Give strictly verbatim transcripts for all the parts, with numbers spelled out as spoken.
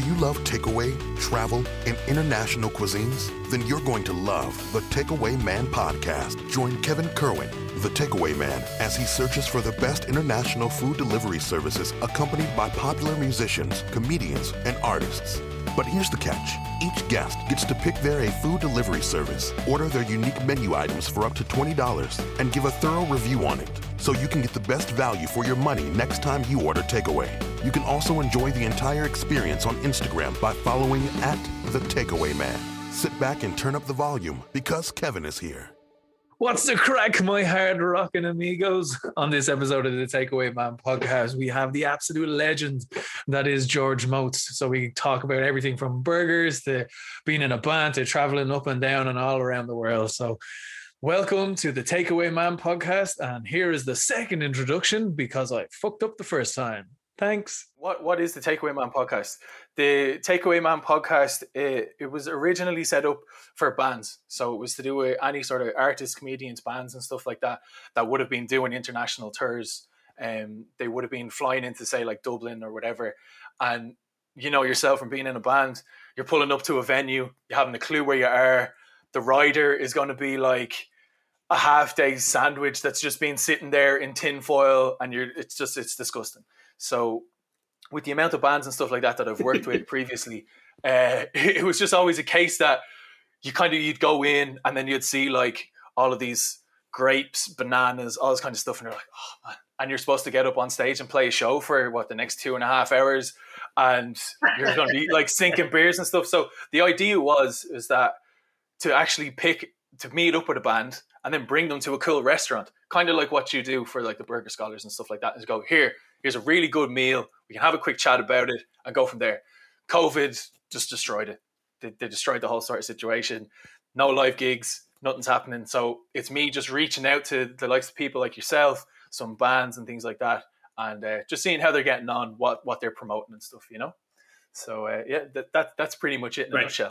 you love takeaway, travel, and international cuisines? Then you're going to love the Takeaway Man podcast. Join Kevin Kerwin, the Takeaway Man, as he searches for the best international food delivery services accompanied by popular musicians, comedians, and artists. But here's the catch. Each guest gets to pick their a food delivery service, order their unique menu items for up to twenty dollars, and give a thorough review on it, so you can get the best value for your money next time you order takeaway. You can also enjoy the entire experience on Instagram by following at The Takeaway Man. Sit back and turn up the volume because Kevin is here. What's the crack, my hard rocking amigos? On this episode of the Takeaway Man podcast, we have the absolute legend that is George Motes. So we talk about everything from burgers to being in a band to traveling up and down and all around the world. So welcome to the Takeaway Man podcast. And here is the second introduction because I fucked up the first time. Thanks. What What is the Takeaway Man podcast? The Takeaway Man podcast, it, it was originally set up for bands. So it was to do with any sort of artists, comedians, bands and stuff like that that would have been doing international tours. Um, they would have been flying into, say, like Dublin or whatever. And you know yourself from being in a band, you're pulling up to a venue, you haven't a clue where you are. The rider is going to be like a half day sandwich that's just been sitting there in tin foil, and you're it's just it's disgusting. So with the amount of bands and stuff like that that I've worked with previously, uh, it was just always a case that you kind of, you'd go in and then you'd see like all of these grapes, bananas, all this kind of stuff. And you're like, oh man. And you're supposed to get up on stage and play a show for what, the next two and a half hours. And you're going to be like sinking beers and stuff. So the idea was, is that to actually pick, to meet up with a band and then bring them to a cool restaurant, kind of like what you do for like the Burger Scholars and stuff like that, is go, here, here's a really good meal. We can have a quick chat about it and go from there. COVID just destroyed it. They, they destroyed the whole sort of situation. No live gigs, nothing's happening. So it's me just reaching out to the likes of people like yourself, some bands and things like that, and uh, just seeing how they're getting on, what what they're promoting and stuff, you know? So uh, yeah, that, that that's pretty much it in right. a nutshell.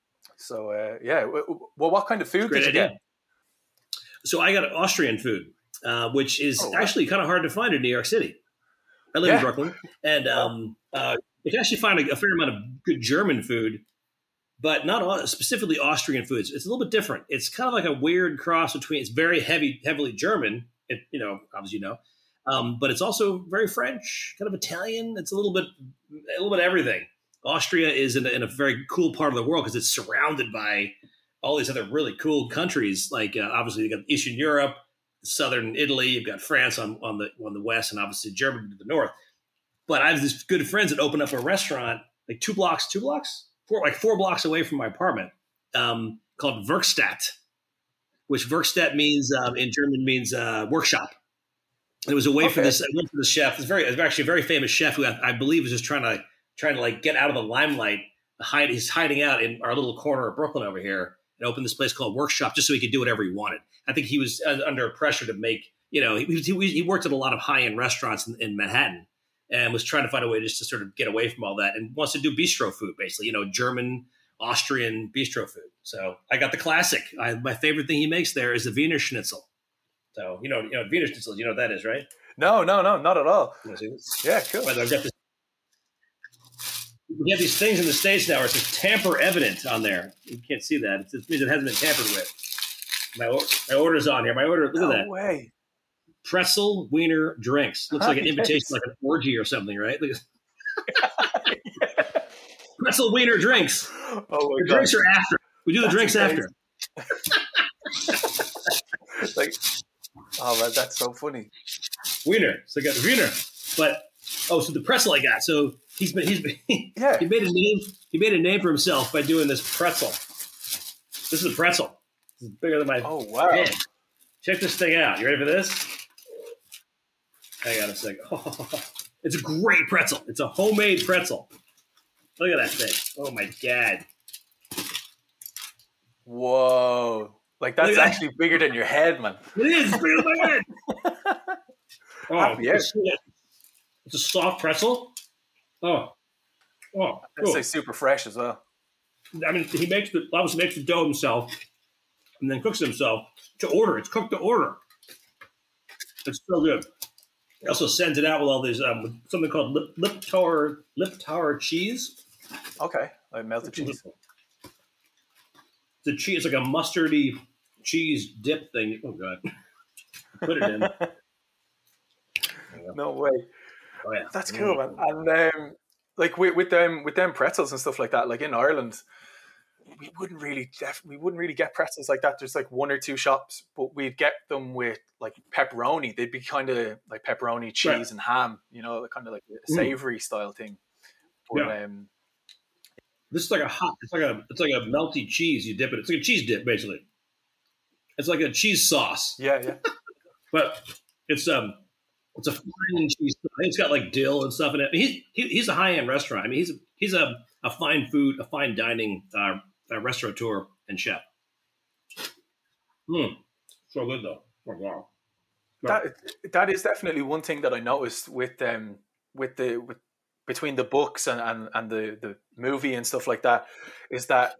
So uh, yeah, well, what kind of food did you idea. get? So I got Austrian food, uh, which is oh, actually kind of hard to find in New York City. I live yeah. in Brooklyn, and um, uh, you can actually find a, a fair amount of good German food, but not all, specifically Austrian foods. It's a little bit different. It's kind of like a weird cross between. It's very heavy, heavily German. It, you know, obviously you know, um, but it's also very French, kind of Italian. It's a little bit, a little bit everything. Austria is in a, in a very cool part of the world because it's surrounded by all these other really cool countries. Like uh, obviously you got Eastern Europe, Southern Italy, you've got France on, on the on the west, and obviously Germany to the north. But I have these good friends that opened up a restaurant like two blocks, two blocks, four like four blocks away from my apartment, um, called Werkstatt, which Werkstatt means um, in German means uh, workshop. And it was a way okay. for this. I went for the chef. It's very, it's actually a very famous chef who I, I believe is just trying to trying to like get out of the limelight. Hide, he's hiding out in our little corner of Brooklyn over here, and opened this place called Workshop just so he could do whatever he wanted. I think he was uh, under pressure to make, you know, he, he, he worked at a lot of high-end restaurants in, in Manhattan and was trying to find a way just to sort of get away from all that and wants to do bistro food, basically, you know, German, Austrian bistro food. So I got the classic. I, my favorite thing he makes there is the Wiener Schnitzel. So, you know, you know, Wiener Schnitzel, you know what that is, right? No, no, no, not at all. Yeah, cool. But I've got this. We have these things in the States now where it says tamper evident on there. You can't see that. It means it hasn't been tampered with. My, my order's on here. My order, look no at that. way. Pretzel Wiener drinks. Looks huh, like an yes. invitation, like an orgy or something, right? Look at yeah. Pretzel Wiener drinks. Oh my the God. drinks are after. We do the That's drinks amazing. after. Like, oh man, that's so funny. Wiener. So I got the Wiener. But oh, so the pretzel I got. So he's been he's been yeah. he made a name he made a name for himself by doing this pretzel. This is a pretzel. This is bigger than my oh wow. hand. Check this thing out. You ready for this? Hang on a second. Oh, it's a great pretzel. It's a homemade pretzel. Look at that thing. Oh my God. Whoa. Like that's that. actually bigger than your head, man. It is. It's bigger than my head. Oh, yeah. it's, it's a soft pretzel. Oh. Oh. It's Cool. like super fresh as well. I mean, he makes the obviously makes the dough himself and then cooks it himself to order. It's cooked to order. It's so good. He also sends it out with all these um, something called Lip, Lip Tower Lip Tower cheese. Okay, like melted cheese. The cheese, it's like a mustardy cheese dip thing. Oh god, put it in. No way. Oh yeah, That's cool, man. And um, like with, with them with them pretzels and stuff like that, like in Ireland, we wouldn't really def- we wouldn't really get pretzels like that. There's like one or two shops, but we'd get them with like pepperoni. They'd be kind of like pepperoni, cheese, right. and ham. You know, kind of like a savory mm. style thing. But, yeah. Um, this is like a hot. It's like a it's like a melty cheese. You dip it. It's like a cheese dip, basically. It's like a cheese sauce. Yeah, yeah. But it's um. It's a fine cheese. It's got like dill and stuff in it. He's he, he's a high end restaurant. I mean, he's a, he's a, a fine food, a fine dining uh, a restaurateur and chef. Hmm, so good though. Oh, wow. That that is definitely one thing that I noticed with um with the with between the books and, and, and the, the movie and stuff like that is that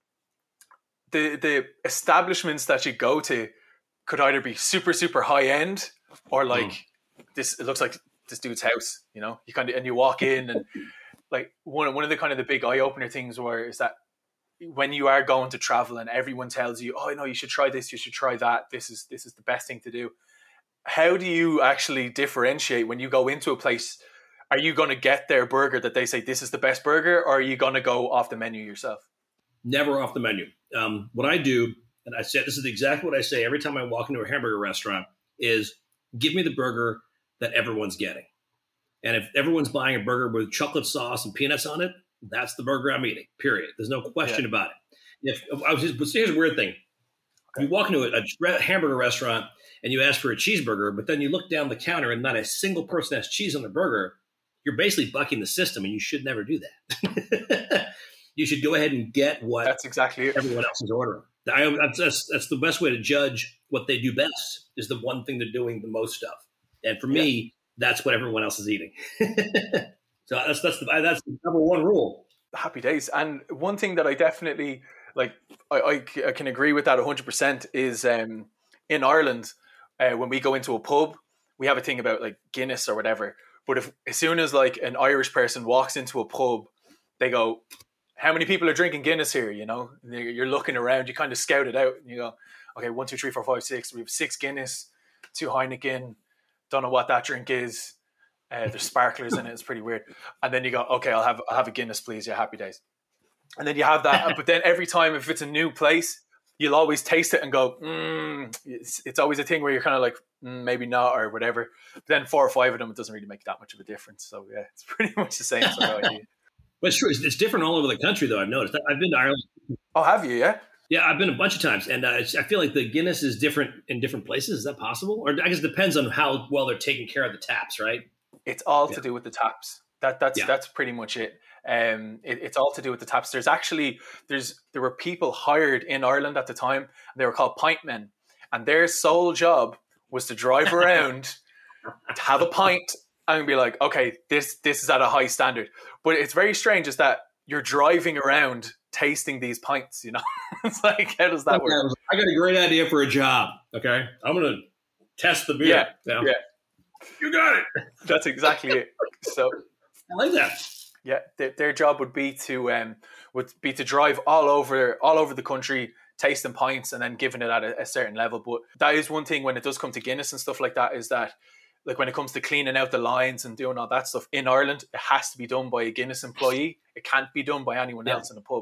the the establishments that you go to could either be super super high end or like. Mm. This it looks like this dude's house, you know. You kind of and you walk in and like one one of the kind of the big eye opener things where is that when you are going to travel and everyone tells you, oh no, you should try this, you should try that. This is this is the best thing to do. How do you actually differentiate when you go into a place? Are you going to get their burger that they say this is the best burger, or are you going to go off the menu yourself? Never off the menu. Um, what I do, and I said this is exactly what I say every time I walk into a hamburger restaurant, is give me the burger that everyone's getting. And if everyone's buying a burger with chocolate sauce and peanuts on it, that's the burger I'm eating, period. There's no question yeah. about it. If I was just, but here's a weird thing. Okay. You walk into a, a hamburger restaurant and you ask for a cheeseburger, but then you look down the counter and not a single person has cheese on the burger, you're basically bucking the system, and you should never do that. You should go ahead and get what that's exactly it. Everyone else is ordering. I, that's, that's the best way to judge what they do best, is the one thing they're doing the most of. And for me, yeah. that's what everyone else is eating. So that's that's the, that's the number one rule. Happy days. And one thing that I definitely like, I, I, I can agree with that one hundred percent is um, in Ireland, uh, when we go into a pub, we have a thing about like Guinness or whatever. But if as soon as like an Irish person walks into a pub, they go, how many people are drinking Guinness here? You know, you're looking around, you kind of scout it out, and you go, okay, one, two, three, four, five, six. We have six Guinness, two Heineken. Don't know what that drink is. Uh, there's sparklers in it. It's pretty weird. And then you go, okay, I'll have I'll have a Guinness, please. Yeah, happy days. And then you have that. But then every time, if it's a new place, you'll always taste it and go, mm. it's, it's always a thing where you're kind of like, mm, maybe not or whatever. But then four or five of them, it doesn't really make that much of a difference. So yeah, it's pretty much the same sort of idea. But it's true. It's, it's different all over the country, though. I've noticed. I've been to Ireland. Oh, have you? Yeah. Yeah, I've been a bunch of times, and uh, I feel like the Guinness is different in different places. Is that possible? Or I guess it depends on how well they're taking care of the taps, right? It's all yeah. to do with the taps. That that's yeah. that's pretty much it. Um, it. It's all to do with the taps. There's actually there's there were people hired in Ireland at the time. And they were called pint men, and their sole job was to drive around, to have a pint, and be like, okay, this this is at a high standard. But it's very strange is that you're driving around tasting these pints, you know. It's like, how does that work? I got a great idea for a job. Okay, I'm gonna test the beer. Yeah, now. yeah. You got it. That's exactly it. So I like that. Yeah, their, their job would be to um would be to drive all over all over the country, tasting pints, and then giving it at a, a certain level. But that is one thing when it does come to Guinness and stuff like that, is that like when it comes to cleaning out the lines and doing all that stuff in Ireland, it has to be done by a Guinness employee. It can't be done by anyone yeah. else in the pub.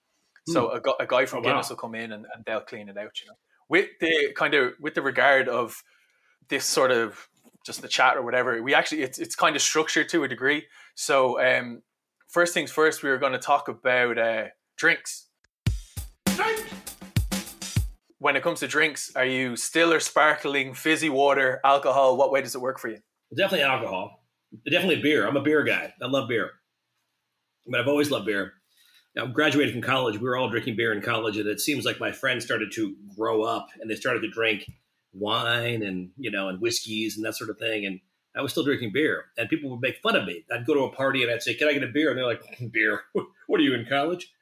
So a, a guy from oh, Guinness wow. will come in and, and they'll clean it out, you know. With the kind of with the regard of this sort of just the chat or whatever, we actually it's it's kind of structured to a degree. So um, first things first, we were going to talk about uh, drinks. Drink. When it comes to drinks, are you still or sparkling, fizzy water, alcohol? What way does it work for you? Definitely alcohol. Definitely beer. I'm a beer guy. I love beer. But I've always loved beer. Now, graduated from college, we were all drinking beer in college, and it seems like my friends started to grow up, and they started to drink wine and, you know, and whiskeys and that sort of thing. And I was still drinking beer, and people would make fun of me. I'd go to a party and I'd say, "Can I get a beer?" And they're like, "Beer? What are you, in college?"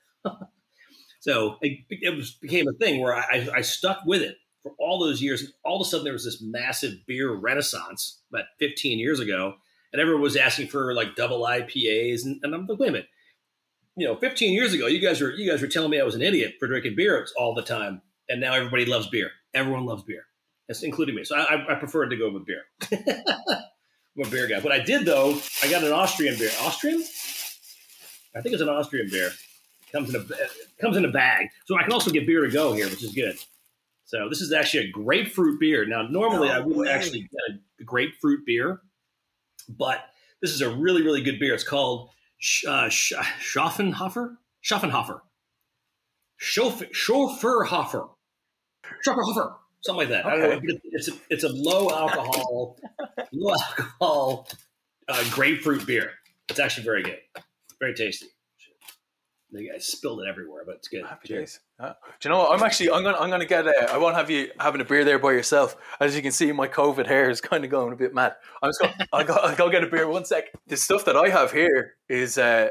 So it, it was, became a thing where I, I stuck with it for all those years. And all of a sudden, there was this massive beer renaissance about fifteen years ago, and everyone was asking for like double I P As. And, and I'm like, wait a minute. you know, fifteen years ago, you guys were you guys were telling me I was an idiot for drinking beer all the time, and now everybody loves beer. Everyone loves beer, that's including me. So I, I preferred to go with beer. I'm a beer guy. What I did though, I got an Austrian beer. Austrian? I think it's an Austrian beer. Comes in a comes in a bag, so I can also get beer to go here, which is good. So this is actually a grapefruit beer. Now, normally No I wouldn't way. actually get a grapefruit beer, but this is a really, really good beer. It's called Sch- uh, Sch- Schaffenhofer? Schaffenhofer. Schof- Schofferhofer. Schofferhofer. Something like that. I don't know. Okay. But it's a, it's a low alcohol, low alcohol uh, grapefruit beer. It's actually very good. Very tasty. The guy spilled it everywhere, but it's good. Happy Cheers. days. Uh, do you know what? I'm actually I'm gonna I'm gonna get a, I won't have you having a beer there by yourself. As you can see, my COVID hair is kind of going a bit mad. I'm just going. I'll go. I'll go get a beer. One sec. The stuff that I have here is uh,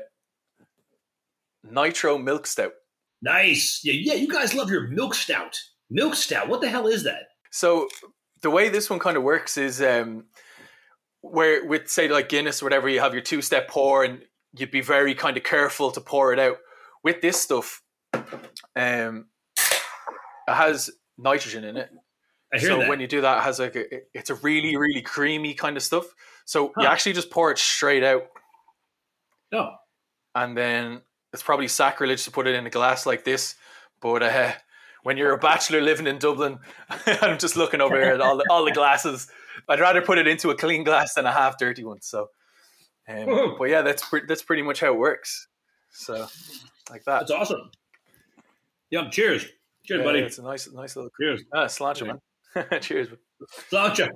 Nitro Milk Stout. Nice. Yeah, yeah. You guys love your milk stout. Milk stout. What the hell is that? So the way this one kind of works is um, where with say like Guinness or whatever, you have your two step pour and you'd be very kind of careful to pour it out. With this stuff, um, it has nitrogen in it. I hear so that. when you do that, it has like a, it's a really really creamy kind of stuff. So Huh. you actually just pour it straight out, Oh, and then it's probably sacrilege to put it in a glass like this. But uh, when you're a bachelor living in Dublin, I'm just looking over here at all the, all the glasses. I'd rather put it into a clean glass than a half dirty one. So, um, Woohoo. but yeah, that's pre- that's pretty much how it works. So, like that. that's awesome. Yep. Cheers. Cheers, Yeah, buddy. it's a nice, nice little. Cheers. Ah, cilantro, man. Cheers. Sláinte.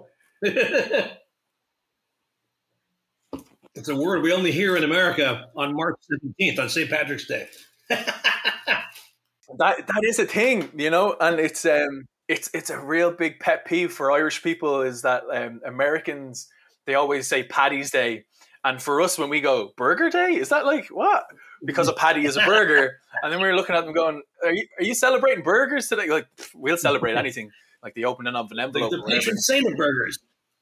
It's a word we only hear in America on March seventeenth, on Saint Patrick's Day. That that is a thing, you know, and it's um it's it's a real big pet peeve for Irish people is that um, Americans, they always say Paddy's Day, and for us when we go Burger Day, is that like what? Because a patty is a burger, and then we were looking at them going, "Are you are you celebrating burgers today?" Like we'll celebrate anything, like the opening of an The, envelope. the or whatever. patron saint of burgers.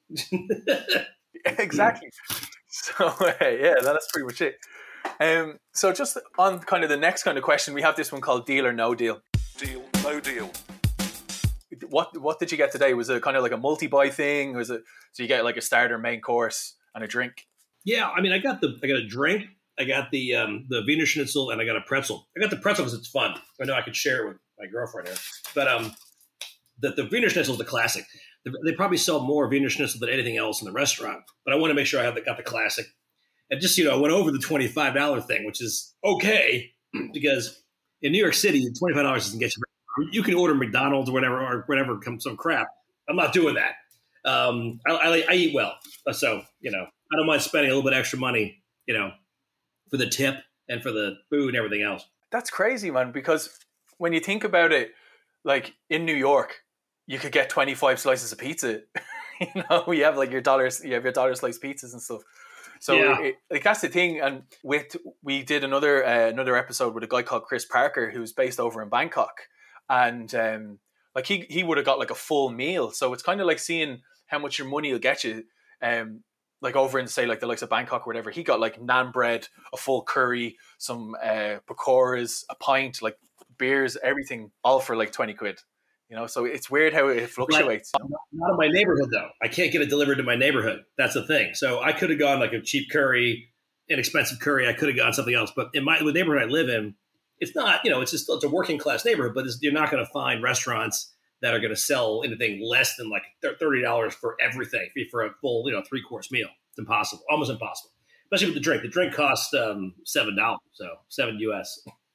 Exactly. So uh, yeah, that's pretty much it. Um, so just on kind of the next kind of question, we have this one called Deal or No Deal. Deal, no deal. What what did you get today? Was it kind of like a multi-buy thing? Or was it so you get like a starter, main course, and a drink? Yeah, I mean, I got the I got a drink, I got the um, the Wiener Schnitzel, and I got a pretzel. I got the pretzel because it's fun. I know I could share it with my girlfriend here, but um, the the Wiener Schnitzel is the classic. They probably sell more Wiener Schnitzel than anything else in the restaurant, but I want to make sure I have the, got the classic. And just, you know, I went over the twenty-five dollars thing, which is okay because in New York City, twenty-five dollars doesn't get you. You can order McDonald's or whatever, or whatever, come some crap. I'm not doing that. Um, I, I, I eat well, so you know, I don't mind spending a little bit extra money, you know, for the tip and for the food and everything else. That's crazy, man. Because when you think about it, like in New York, you could get twenty-five slices of pizza. You know, you have like your dollars, you have your dollar slice pizzas and stuff. So Yeah. it, like that's the thing. And with we did another uh, another episode with a guy called Chris Parker, who's based over in Bangkok, and um, like he he would have got like a full meal. So it's kind of like seeing how much your money will get you. Um, like over in say like the likes of Bangkok or whatever, he got like naan bread, a full curry, some uh, pakoras, a pint, like beers, everything, all for like twenty quid. You know, so it's weird how it fluctuates. Not, not in my neighborhood, though. I can't get it delivered to my neighborhood. That's the thing. So I could have gone like a cheap curry, inexpensive curry. I could have gone something else. But in my the neighborhood I live in, it's not, you know, it's just it's a working class neighborhood, but it's, you're not going to find restaurants that are going to sell anything less than like thirty dollars for everything, for a full, you know, three course meal. It's impossible, almost impossible, especially with the drink. The drink costs um, seven dollars, so seven U S.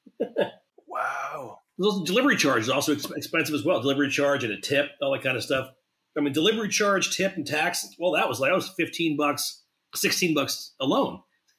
Wow. Those delivery charge is also ex- expensive as well. Delivery charge and a tip, all that kind of stuff. I mean, delivery charge, tip, and tax. Well, that was like that was fifteen bucks, sixteen bucks alone.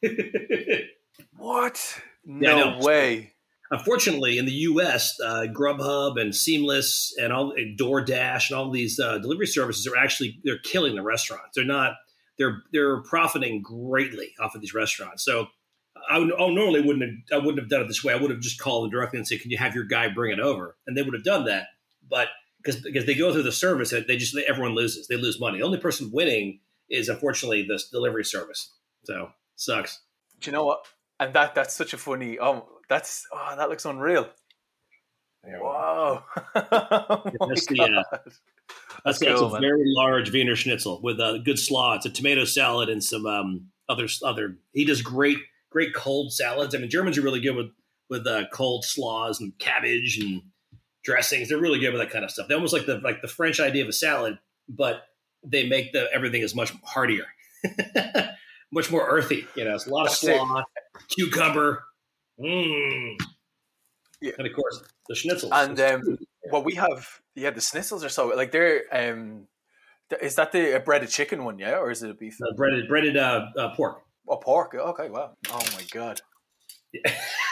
What? Yeah, I No know. way. Unfortunately, in the U S, uh, Grubhub and Seamless and all and DoorDash and all these uh, delivery services are actually they're killing the restaurants. They're not. They're they're profiting greatly off of these restaurants. So I would oh, normally wouldn't have, I wouldn't have done it this way. I would have just called them directly and said, "Can you have your guy bring it over?" And they would have done that. But because because they go through the service, they just everyone loses. They lose money. The only person winning is unfortunately this delivery service. So sucks. Do you know what? and that that's such a funny. Oh, that's oh, that looks unreal. Whoa! Oh that's the uh, that's, that's cool, a man. Very large Wiener Schnitzel with a good slaw. It's a tomato salad and some um, other other. He does great great cold salads. I mean, Germans are really good with with uh, cold slaws and cabbage and dressings. They're really good with that kind of stuff. They almost like the like the French idea of a salad, but they make the everything is much heartier, much more earthy. You know, it's a lot That's of slaw, it. cucumber, mm. yeah. and of course the schnitzels. And um, well, we have yeah, the schnitzels are so like they're. Um, is that the a breaded chicken one? Yeah, or is it a beef? Uh, breaded breaded uh, uh, pork. Oh, pork. Okay, wow. Oh my god. Yeah.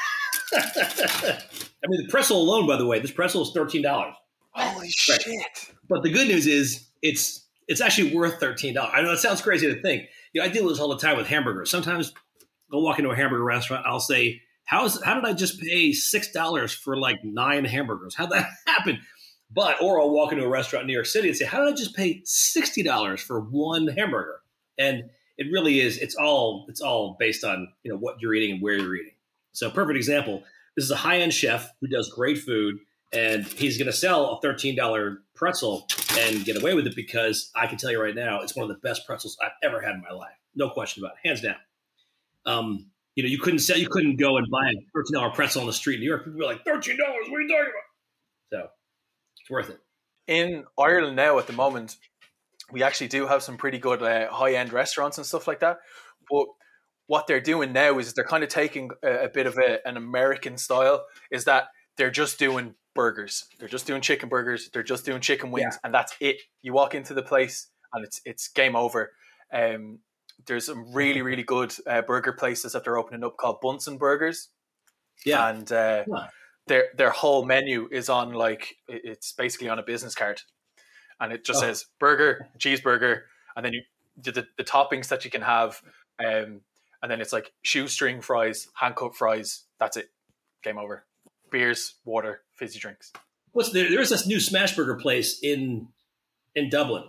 I mean, the pretzel alone, by the way, this pretzel is thirteen dollars. Holy right. shit! But the good news is it's it's actually worth thirteen dollars. I know it sounds crazy to think. You know, I deal with this all the time with hamburgers. Sometimes I'll walk into a hamburger restaurant. I'll say, "How's how did I just pay six dollars for like nine hamburgers? How'd that happen?" But or I'll walk into a restaurant in New York City and say, "How did I just pay sixty dollars for one hamburger?" And it really is. It's all it's all based on you know what you're eating and where you're eating. So, perfect example. This is a high-end chef who does great food, and he's going to sell a thirteen dollars pretzel and get away with it because I can tell you right now, it's one of the best pretzels I've ever had in my life. No question about it, hands down. Um, you know, you couldn't sell, you couldn't go and buy a thirteen dollars pretzel on the street in New York. People were like, thirteen dollars, what are you talking about? So, it's worth it. In Ireland now, at the moment, we actually do have some pretty good uh, high-end restaurants and stuff like that, but what they're doing now is they're kind of taking a, a bit of a, an American style, is that they're just doing burgers. They're just doing chicken burgers. They're just doing chicken wings. Yeah. And that's it. You walk into the place and it's it's game over. Um, there's some really, really good uh, burger places that they're opening up called Bunsen Burgers. Yeah. And uh, yeah. their their whole menu is on like, it's basically on a business card. And it just oh. says burger, cheeseburger, and then you the, the, the toppings that you can have. Um, And then it's like shoestring fries, hand-cut fries. That's it. Game over. Beers, water, fizzy drinks. What's there? There's this new smash burger place in in Dublin.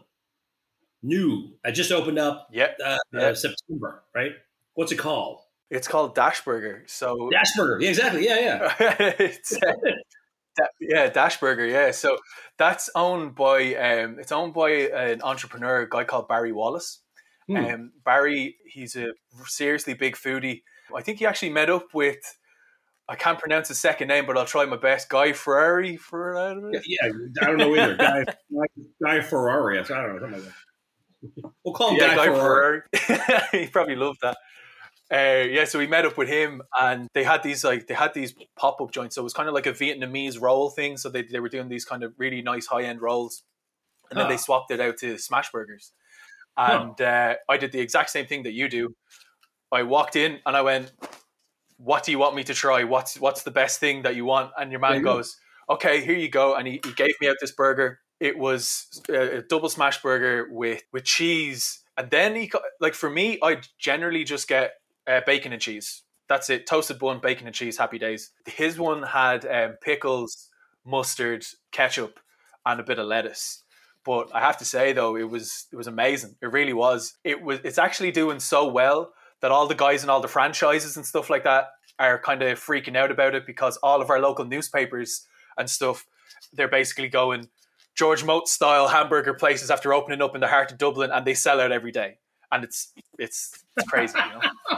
New. I just opened up yeah. Uh, yeah. Uh, September, right? What's it called? It's called Dash Burger. So Dash Burger. Yeah, exactly. Yeah, yeah. it's, uh, da- yeah, Dash Burger. Yeah. So that's owned by, um, it's owned by an entrepreneur, a guy called Barry Wallace. Hmm. Um, Barry, he's a seriously big foodie. I think he actually met up with, I can't pronounce his second name, but I'll try my best. Guy Ferrari, Ferrari? Yeah, yeah, I don't know either. Guy, Guy Ferrari. I don't know. Something like that. We'll call him yeah, Guy, Guy Ferrari. Ferrari. He probably loved that. Uh, yeah, so we met up with him, and they had these like they had these pop up joints. So it was kind of like a Vietnamese roll thing. So they they were doing these kind of really nice high end rolls, and then huh. they swapped it out to smash burgers. And uh, I did the exact same thing that you do. I walked in and I went, "What do you want me to try? What's what's the best thing that you want?" And your man goes, "Okay, here you go." And he, he gave me out this burger. It was a, a double smash burger with, with cheese. And then he, like for me, I generally just get uh, bacon and cheese. That's it. Toasted bun, bacon and cheese, happy days. His one had um, pickles, mustard, ketchup, and a bit of lettuce. But I have to say though, it was it was amazing. It really was. It was. It's actually doing so well that all the guys in all the franchises and stuff like that are kind of freaking out about it, because all of our local newspapers and stuff, they're basically going George Moat style hamburger places after opening up in the heart of Dublin, and they sell out every day. And it's it's it's crazy, you know.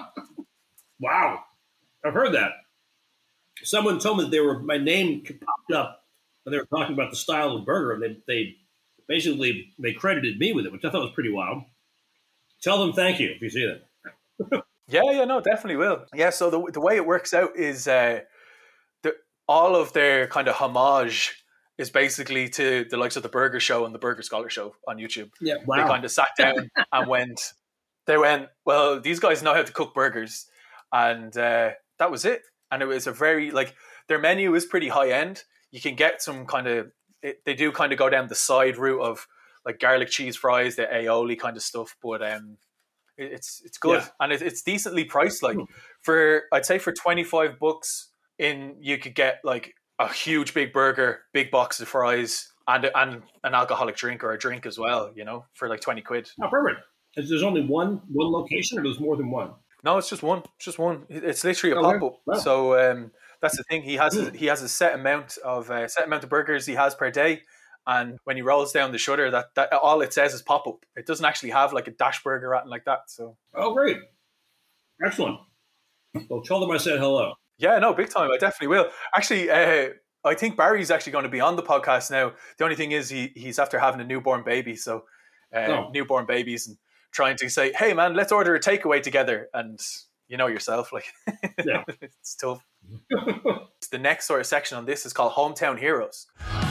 Wow, I've heard that. Someone told me that they were my name popped up and they were talking about the style of burger, and they they. Basically, they credited me with it, which I thought was pretty wild. Tell them thank you if you see that. yeah, yeah, no, definitely will. Yeah, so the the way it works out is uh, the, all of their kind of homage is basically to the likes of the Burger Show and the Burger Scholar Show on YouTube. Yeah, wow. They kind of sat down and went, they went, well, these guys know how to cook burgers. And uh, that was it. And it was a very, like, their menu is pretty high end. You can get some kind of, It, they do kind of go down the side route of like garlic cheese fries, the aioli kind of stuff, but um, it, it's it's good yeah. and it, it's decently priced. Like for I'd say for twenty-five bucks, in you could get like a huge big burger, big box of fries, and and an alcoholic drink or a drink as well. You know, for like twenty quid. Oh, perfect. There's only one one location, or there's more than one? No, it's just one. It's just one. It's literally a Okay. pop up. Wow. So um, that's the thing. He has Hmm. a, he has a set amount of uh, set amount of burgers he has per day, and when he rolls down the shutter, that, that all it says is pop up. It doesn't actually have like a dash burger or anything like that. So Oh, great. Excellent. Well, tell them I said hello. yeah, no, big time. I definitely will. Actually, uh, I think Barry's actually going to be on the podcast now. The only thing is he he's after having a newborn baby, so uh, Oh. newborn babies and trying to say, hey man, let's order a takeaway together, and you know yourself, like Yeah. it's tough. The next sort of section on this is called Hometown Heroes.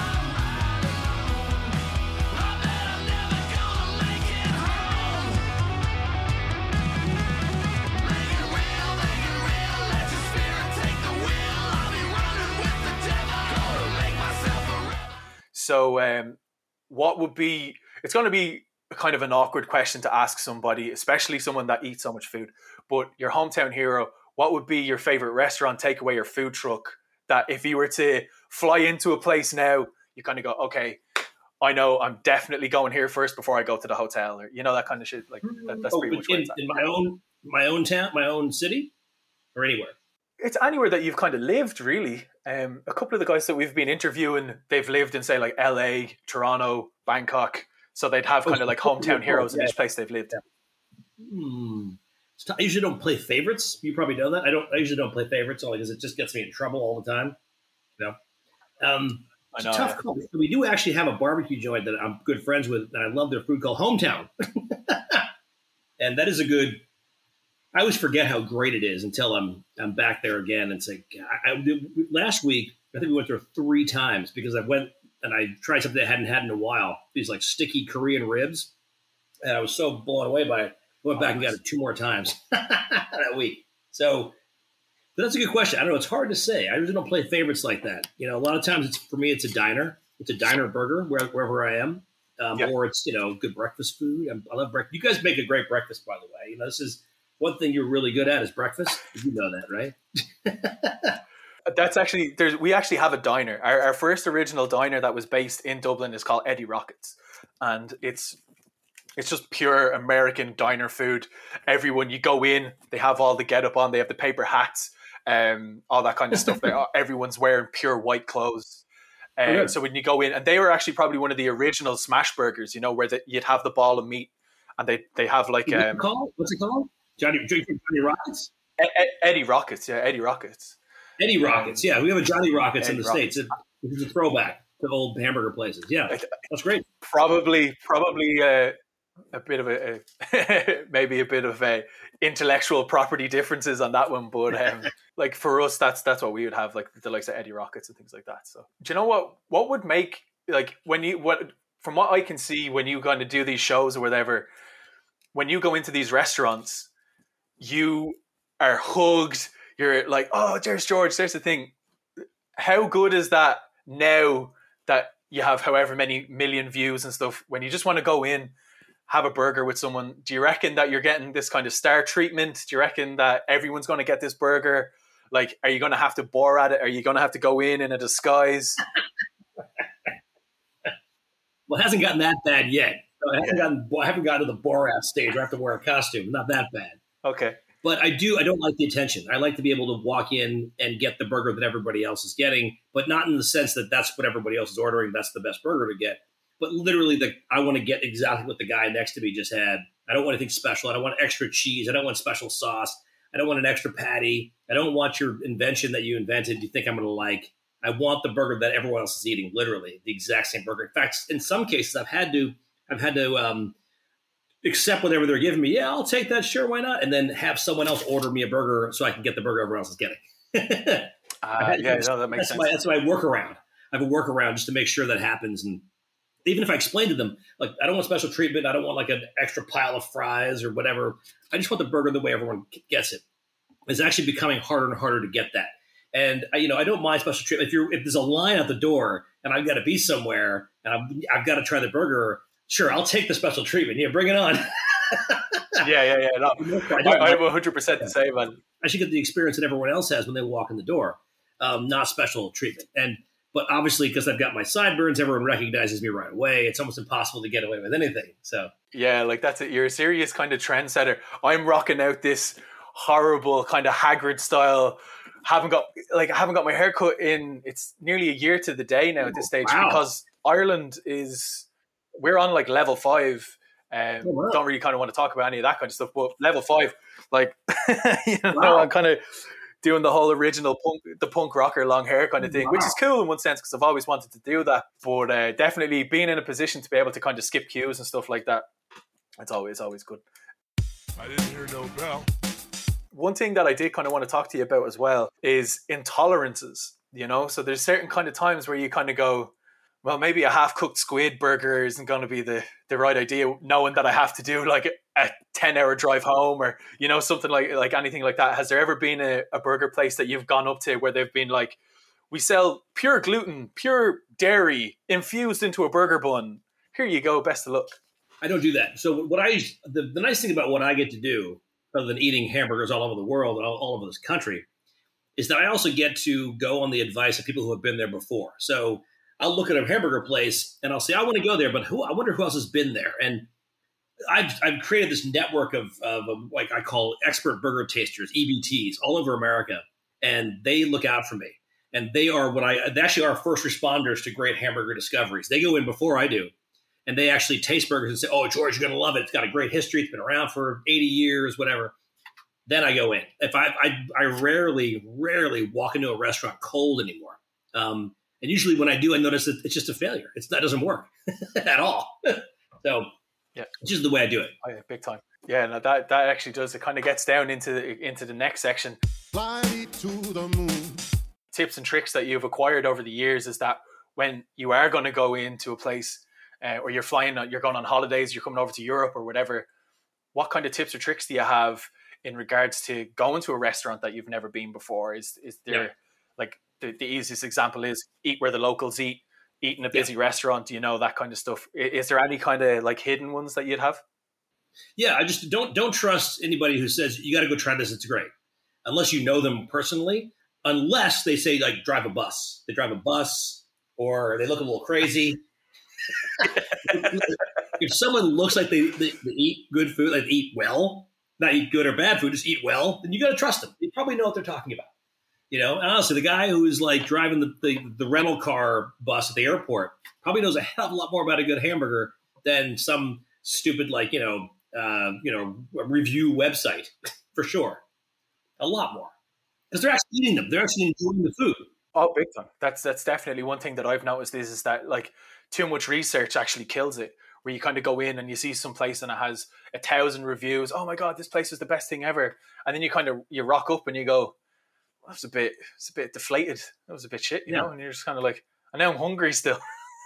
So um, what would be, it's going to be kind of an awkward question to ask somebody, especially someone that eats so much food, but your hometown hero, what would be your favorite restaurant, takeaway, or food truck that if you were to fly into a place now, you kind of go, okay, I know I'm definitely going here first before I go to the hotel, or you know, that kind of shit. Like that, that's Oh, pretty in, much where it's at. in my own my own town, my own city, or anywhere. It's anywhere that you've kind of lived, really. Um, a couple of the guys that we've been interviewing, they've lived in, say, like L A, Toronto, Bangkok. So they'd have kind of like hometown heroes in Yeah. each place they've lived. Hmm. It's t- I usually don't play favorites. You probably know that. I don't. I usually don't play favorites only because it just gets me in trouble all the time. You know. Um, I it's know. a tough yeah. call. We do actually have a barbecue joint that I'm good friends with, and I love their food called Hometown. And that is a good. I always forget how great it is until I'm I'm back there again. And it's like I, I, last week, I think we went there three times because I went and I tried something I hadn't had in a while. These like sticky Korean ribs, and I was so blown away by it. I went back and got it two more times that week. So but that's a good question. I don't know. It's hard to say. I usually don't play favorites like that. You know, a lot of times it's for me, it's a diner. It's a diner burger where, wherever I am, um, Yeah. or it's you know good breakfast food. I, I love breakfast. You guys make a great breakfast, by the way. You know, this is one thing you're really good at is breakfast. You know that, right? That's actually, there's, we actually have a diner. Our, our first original diner that was based in Dublin is called Eddie Rockets. And it's it's just pure American diner food. Everyone, you go in, they have all the get up on, they have the paper hats, um, all that kind of stuff. They, everyone's wearing pure white clothes. Uh, Okay. So when you go in, and they were actually probably one of the original smash burgers, you know, where the, you'd have the ball of meat and they, they have like What's it um, called? What's it called? Johnny, Johnny Rockets? E- E- Eddie Rockets. Yeah, Eddie Rockets. Eddie Rockets. Yeah, we have a Johnny Rockets in Eddie the Rockets. States. It, it's a throwback to old hamburger places. Yeah, that's great. Probably, probably uh, a bit of a, a maybe a bit of a intellectual property differences on that one, but um, like for us, that's that's what we would have, like the likes of Eddie Rockets and things like that. So, do you know what? What would make like when you what from what I can see when you kind of do these shows or whatever, when you go into these restaurants, you are hugged. You're like, oh, there's George. There's the thing. How good is that now that you have however many million views and stuff? When you just want to go in, have a burger with someone, do you reckon that you're getting this kind of star treatment? Do you reckon that everyone's going to get this burger? Like, are you going to have to bore at it? Are you going to have to go in in a disguise? Well, it hasn't gotten that bad yet. I haven't gotten. I haven't gotten to the Borat stage where I have to wear a costume. Not that bad. Okay. But I do. I don't like the attention. I like to be able to walk in and get the burger that everybody else is getting, but not in the sense that that's what everybody else is ordering. That's the best burger to get. But literally, the I want to get exactly what the guy next to me just had. I don't want anything special. I don't want extra cheese. I don't want special sauce. I don't want an extra patty. I don't want your invention that you invented. You think I'm going to like? I want the burger that everyone else is eating. Literally, the exact same burger. In fact, in some cases, I've had to. I've had to. Um, accept whatever they're giving me. Yeah, I'll take that. Sure, why not? And then have someone else order me a burger so I can get the burger everyone else is getting. Uh, yeah, no, that makes that's sense. My, that's my workaround. I have a workaround just to make sure that happens. And even if I explain to them, like, I don't want special treatment. I don't want like an extra pile of fries or whatever. I just want the burger the way everyone gets it. It's actually becoming harder and harder to get that. And I, you know, I don't mind special treatment. If you're if there's a line at the door and I've got to be somewhere and I've, I've got to try the burger. Sure, I'll take the special treatment. Yeah, bring it on. yeah, yeah, yeah. No, I, I, I'm one hundred percent the same, man. I should get the experience that everyone else has when they walk in the door, um, not special treatment. And but obviously, because I've got my sideburns, everyone recognizes me right away. It's almost impossible to get away with anything. So Yeah, like that's it. You're a serious kind of trendsetter. I'm rocking out this horrible kind of Hagrid style. Haven't got like I haven't got my hair cut in. It's nearly a year to the day now at this stage Wow. because Ireland is we're on like level five. Um, Oh, wow. Don't really kind of want to talk about any of that kind of stuff, but level five, like you know, Wow. I'm kind of doing the whole original punk, the punk rocker long hair kind of thing, Wow. which is cool in one sense because I've always wanted to do that. But uh, definitely being in a position to be able to kind of skip queues and stuff like that, it's always always good. I didn't hear no bell. One thing that I did kind of want to talk to you about as well is intolerances, you know? So there's certain kind of times where you kind of go, well, maybe a half-cooked squid burger isn't going to be the, the right idea, knowing that I have to do like a ten-hour drive home or, you know, something like like anything like that. Has there ever been a, a burger place that you've gone up to where they've been like, we sell pure gluten, pure dairy infused into a burger bun. Here you go. Best of luck. I don't do that. So what I the, the nice thing about what I get to do, other than eating hamburgers all over the world and all, all over this country, is that I also get to go on the advice of people who have been there before. So I'll look at a hamburger place and I'll say, I want to go there, but who? I wonder who else has been there. And I've, I've created this network of, of um, like I call expert burger tasters, E B Ts, all over America, and they look out for me. And they are what I they actually are first responders to great hamburger discoveries. They go in before I do, and they actually taste burgers and say, "Oh, George, you're going to love it. It's got a great history. It's been around for eighty years, whatever." Then I go in. If I I, I rarely, rarely walk into a restaurant cold anymore. Um, and usually when I do, I notice that it's just a failure. It's that doesn't work at all. So yeah, it's just the way I do it. Oh, yeah, big time. Yeah, no, that that actually does. It kind of gets down into the, into the next section. Fly to the moon. Tips and tricks that you've acquired over the years is that when you are going to go into a place uh, or you're flying, you're going on holidays, you're coming over to Europe or whatever, what kind of tips or tricks do you have in regards to going to a restaurant that you've never been before? Is is there Yeah. like the, the easiest example is eat where the locals eat, eat in a busy Yeah. restaurant, you know, that kind of stuff. I- Is there any kind of like hidden ones that you'd have? Yeah, I just don't don't trust anybody who says you got to go try this. It's great, unless you know them personally. Unless they say like drive a bus, they drive a bus, or they look a little crazy. If someone looks like they, they, they eat good food, like they eat well, not eat good or bad food, just eat well, then you got to trust them. They probably know what they're talking about. You know, and honestly, the guy who is like driving the, the, the rental car bus at the airport probably knows a hell of a lot more about a good hamburger than some stupid, like, you know, uh, you know, review website for sure. A lot more because they're actually eating them. They're actually enjoying the food. Oh, big time. That's that's definitely one thing that I've noticed is, is that like too much research actually kills it. Where you kind of go in and you see some place and it has a thousand reviews. Oh my God, this place is the best thing ever. And then you kind of you rock up and you go, well, that's a bit it's a bit deflated. That was a bit shit, you Yeah. know. And you're just kind of like, I know I'm hungry still.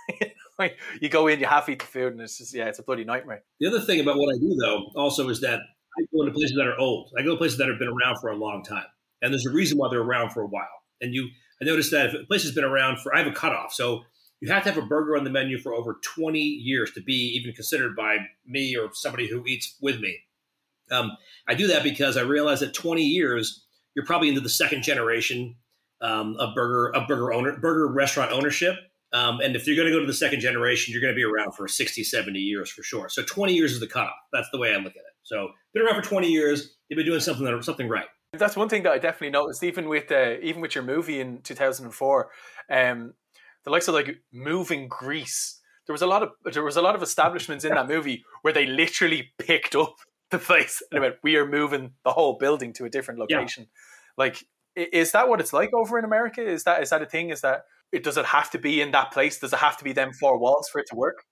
Like, you go in, you half eat the food, and it's just yeah, it's a bloody nightmare. The other thing about what I do, though, also is that I go into places that are old. I go to places that have been around for a long time, and there's a reason why they're around for a while. And you, I noticed that if a place has been around for, I have a cutoff, so you have to have a burger on the menu for over twenty years to be even considered by me or somebody who eats with me. Um, I do that because I realize that twenty years, you're probably into the second generation um, of burger, of burger owner, burger restaurant ownership. Um, and if you're going to go to the second generation, you're going to be around for sixty, seventy years for sure. So twenty years is the cutoff. That's the way I look at it. So been around for twenty years. They've been doing something that, something right. That's one thing that I definitely noticed, even with uh, even with your movie in two thousand four, um, the likes of like Moving Grease. There was a lot of there was a lot of establishments in that movie where they literally picked up the place and they went, "We are moving the whole building to a different location." Yeah. Like, is that what it's like over in America? Is that is that a thing? Is that it? Does it have to be in that place? Does it have to be them four walls for it to work?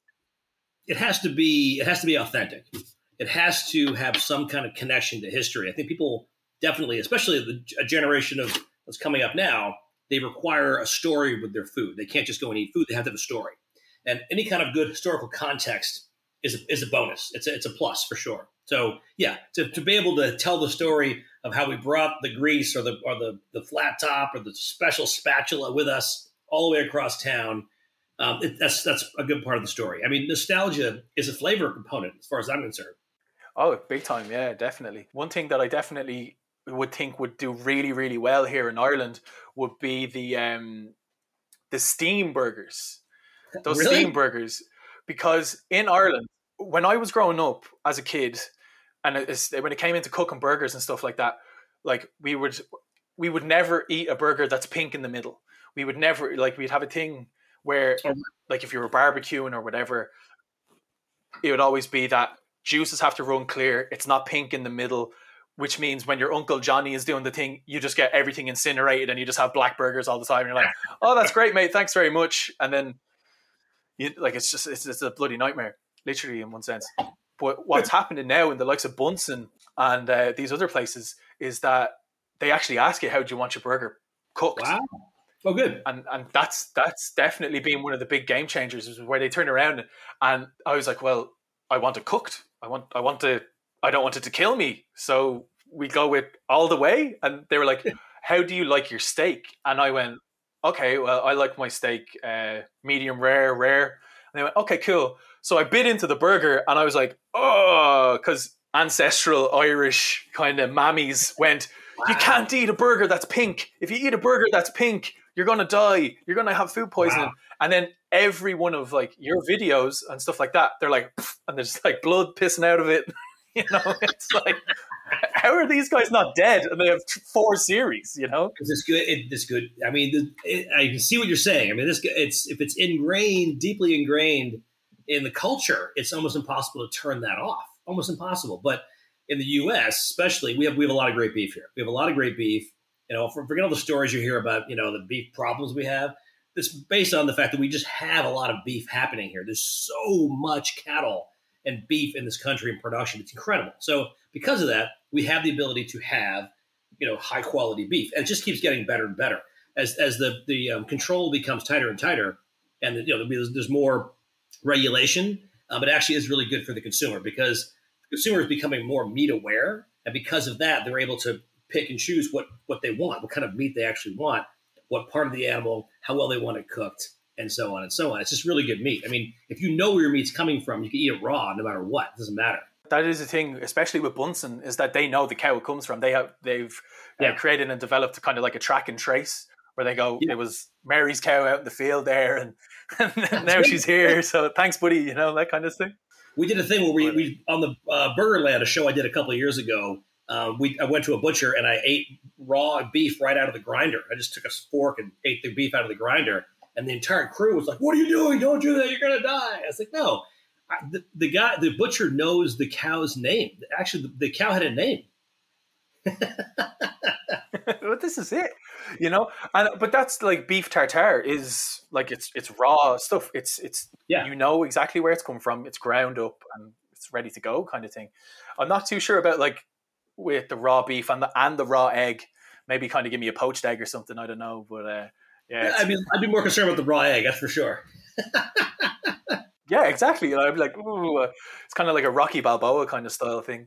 It has to be. It has to be authentic. It has to have some kind of connection to history. I think people definitely, especially the a generation of that's coming up now, they require a story with their food. They can't just go and eat food. They have to have a story. And any kind of good historical context is a, is a bonus. It's a, it's a plus for sure. So yeah, to, to be able to tell the story of how we brought the grease or the or the, the flat top or the special spatula with us all the way across town, um, it, that's that's a good part of the story. I mean, nostalgia is a flavor component as far as I'm concerned. Oh, big time. Yeah, definitely. One thing that I definitely would think would do really, really well here in Ireland would be the um, the steam burgers. Those Really? steam burgers. Because in Ireland, when I was growing up as a kid, and it's, when it came into cooking burgers and stuff like that, like we would we would never eat a burger that's pink in the middle. We would never, like, we'd have a thing where, like, if you were barbecuing or whatever, it would always be that juices have to run clear. It's not pink in the middle, which means when your Uncle Johnny is doing the thing, you just get everything incinerated and you just have black burgers all the time. And you're like, oh, that's great, mate. Thanks very much. And then, you, like, it's just, it's, it's a bloody nightmare, literally, in one sense. But what's happening now in the likes of Bunsen and uh, these other places is that they actually ask you, how do you want your burger cooked? Wow. Oh, good. And and that's that's definitely been one of the big game changers, is where they turn around and, and I was like, well, I want it cooked. I want I want to I don't want it to kill me. So we go with all the way. And they were like, how do you like your steak? And I went, okay, well, I like my steak uh, medium rare, rare. And they went, okay, cool. So I bit into the burger and I was like, oh, because ancestral Irish kind of mammies went, wow, you can't eat a burger that's pink. If you eat a burger that's pink, you're going to die. You're going to have food poisoning. Wow. And then every one of like your videos and stuff like that, they're like, and there's like blood pissing out of it. You know, it's like, how are these guys not dead? And they have four series, you know? Is this good? It, this good. I mean, the, it, I can see what you're saying. I mean, this it's if it's ingrained, deeply ingrained in the culture, it's almost impossible to turn that off. Almost impossible. But in the U S, especially, we have we have a lot of great beef here. We have a lot of great beef. You know, forget all the stories you hear about, you know, the beef problems we have. It's based on the fact that we just have a lot of beef happening here. There's so much cattle and beef in this country in production. It's incredible. So because of that, we have the ability to have, you know, high quality beef, and it just keeps getting better and better as as the the um, control becomes tighter and tighter, and you know there's, there's more regulation. Um, it actually is really good for the consumer, because the consumer is becoming more meat aware, and because of that, they're able to pick and choose what what they want, what kind of meat they actually want, what part of the animal, how well they want it cooked, and so on and so on. It's just really good meat. I mean, if you know where your meat's coming from, you can eat it raw no matter what. It doesn't matter. That is the thing, especially with Bunsen, is that they know the cow it comes from. They have they've yeah. uh, created and developed kind of like a track and trace, where they go, yeah. it was Mary's cow out in the field there, and, and now she's here. So thanks, buddy. You know, that kind of thing. We did a thing where we, we on the uh, Burgerland, a show I did a couple of years ago. Um, we I went to a butcher and I ate raw beef right out of the grinder. I just took a fork and ate the beef out of the grinder, and the entire crew was like, "What are you doing? Don't do that! You're gonna die!" I was like, "No." I, the, the guy, the butcher knows the cow's name. Actually, the, the cow had a name. But this is it, you know. And but that's like beef tartare is like it's it's raw stuff. It's it's yeah. You know exactly where it's come from. It's ground up and it's ready to go, kind of thing. I'm not too sure about like with the raw beef and the and the raw egg. Maybe kind of give me a poached egg or something. I don't know, but uh, yeah. I mean, I'd be more concerned about the raw egg. That's for sure. Yeah, exactly. I'd be like, ooh, uh, it's kind of like a Rocky Balboa kind of style thing.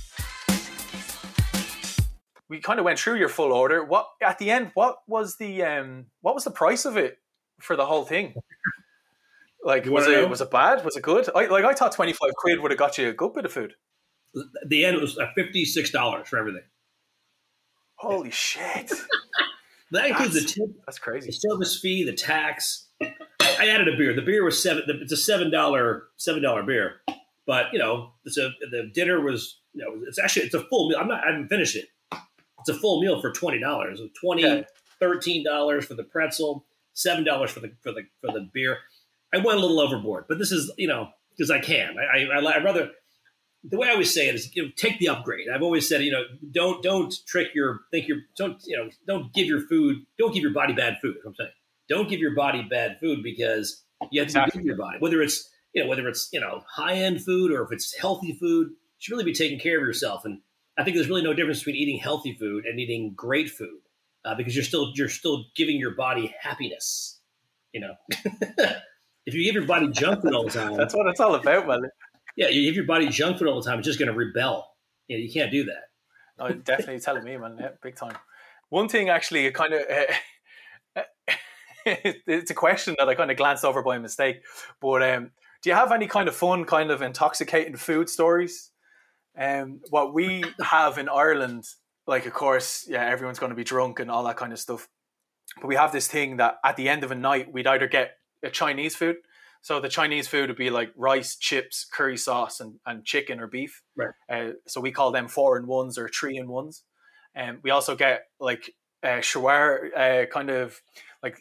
We kind of went through your full order. What at the end? What was the um? What was the price of it for the whole thing? Like, was it know? was it bad? Was it good? I, like I thought twenty five quid would have got you a good bit of food. The end was fifty six dollars for everything. Holy shit! That includes the tip. That's crazy. The service fee, the tax. I added a beer. The beer was seven. It's a seven dollar seven dollar beer, but you know, it's a the dinner was you know it's actually it's a full meal. I'm not. I haven't finished it. It's a full meal for twenty dollars. Twenty, yeah. thirteen dollars for the pretzel, seven dollars for the for the for the beer. I went a little overboard, but this is you know because I can. I I I'd rather. The way I always say it is, you know, take the upgrade. I've always said, you know, don't don't trick your think your don't you know don't give your food don't give your body bad food. That's what I'm saying. Don't give your body bad food, because you have to exactly. give your body, whether it's, you know, whether it's, you know, high end food or if it's healthy food, you should really be taking care of yourself. And I think there's really no difference between eating healthy food and eating great food, uh, because you're still, you're still giving your body happiness. You know, if you give your body junk food all the time, that's what it's all about, man. Yeah. You give your body junk food all the time, it's just going to rebel. You know, you can't do that. No, definitely telling me, man. Yeah, big time. One thing actually kind of, uh, it's a question that I kind of glanced over by mistake, but um, do you have any kind of fun, kind of intoxicating food stories? Um, what we have in Ireland, like, of course, yeah, everyone's going to be drunk and all that kind of stuff. But we have this thing that at the end of a night, we'd either get a Chinese food. So the Chinese food would be like rice, chips, curry sauce, and, and chicken or beef. Right. Uh, so we call them four in ones or three in ones. and um, we also get like uh, shawar, uh, kind of like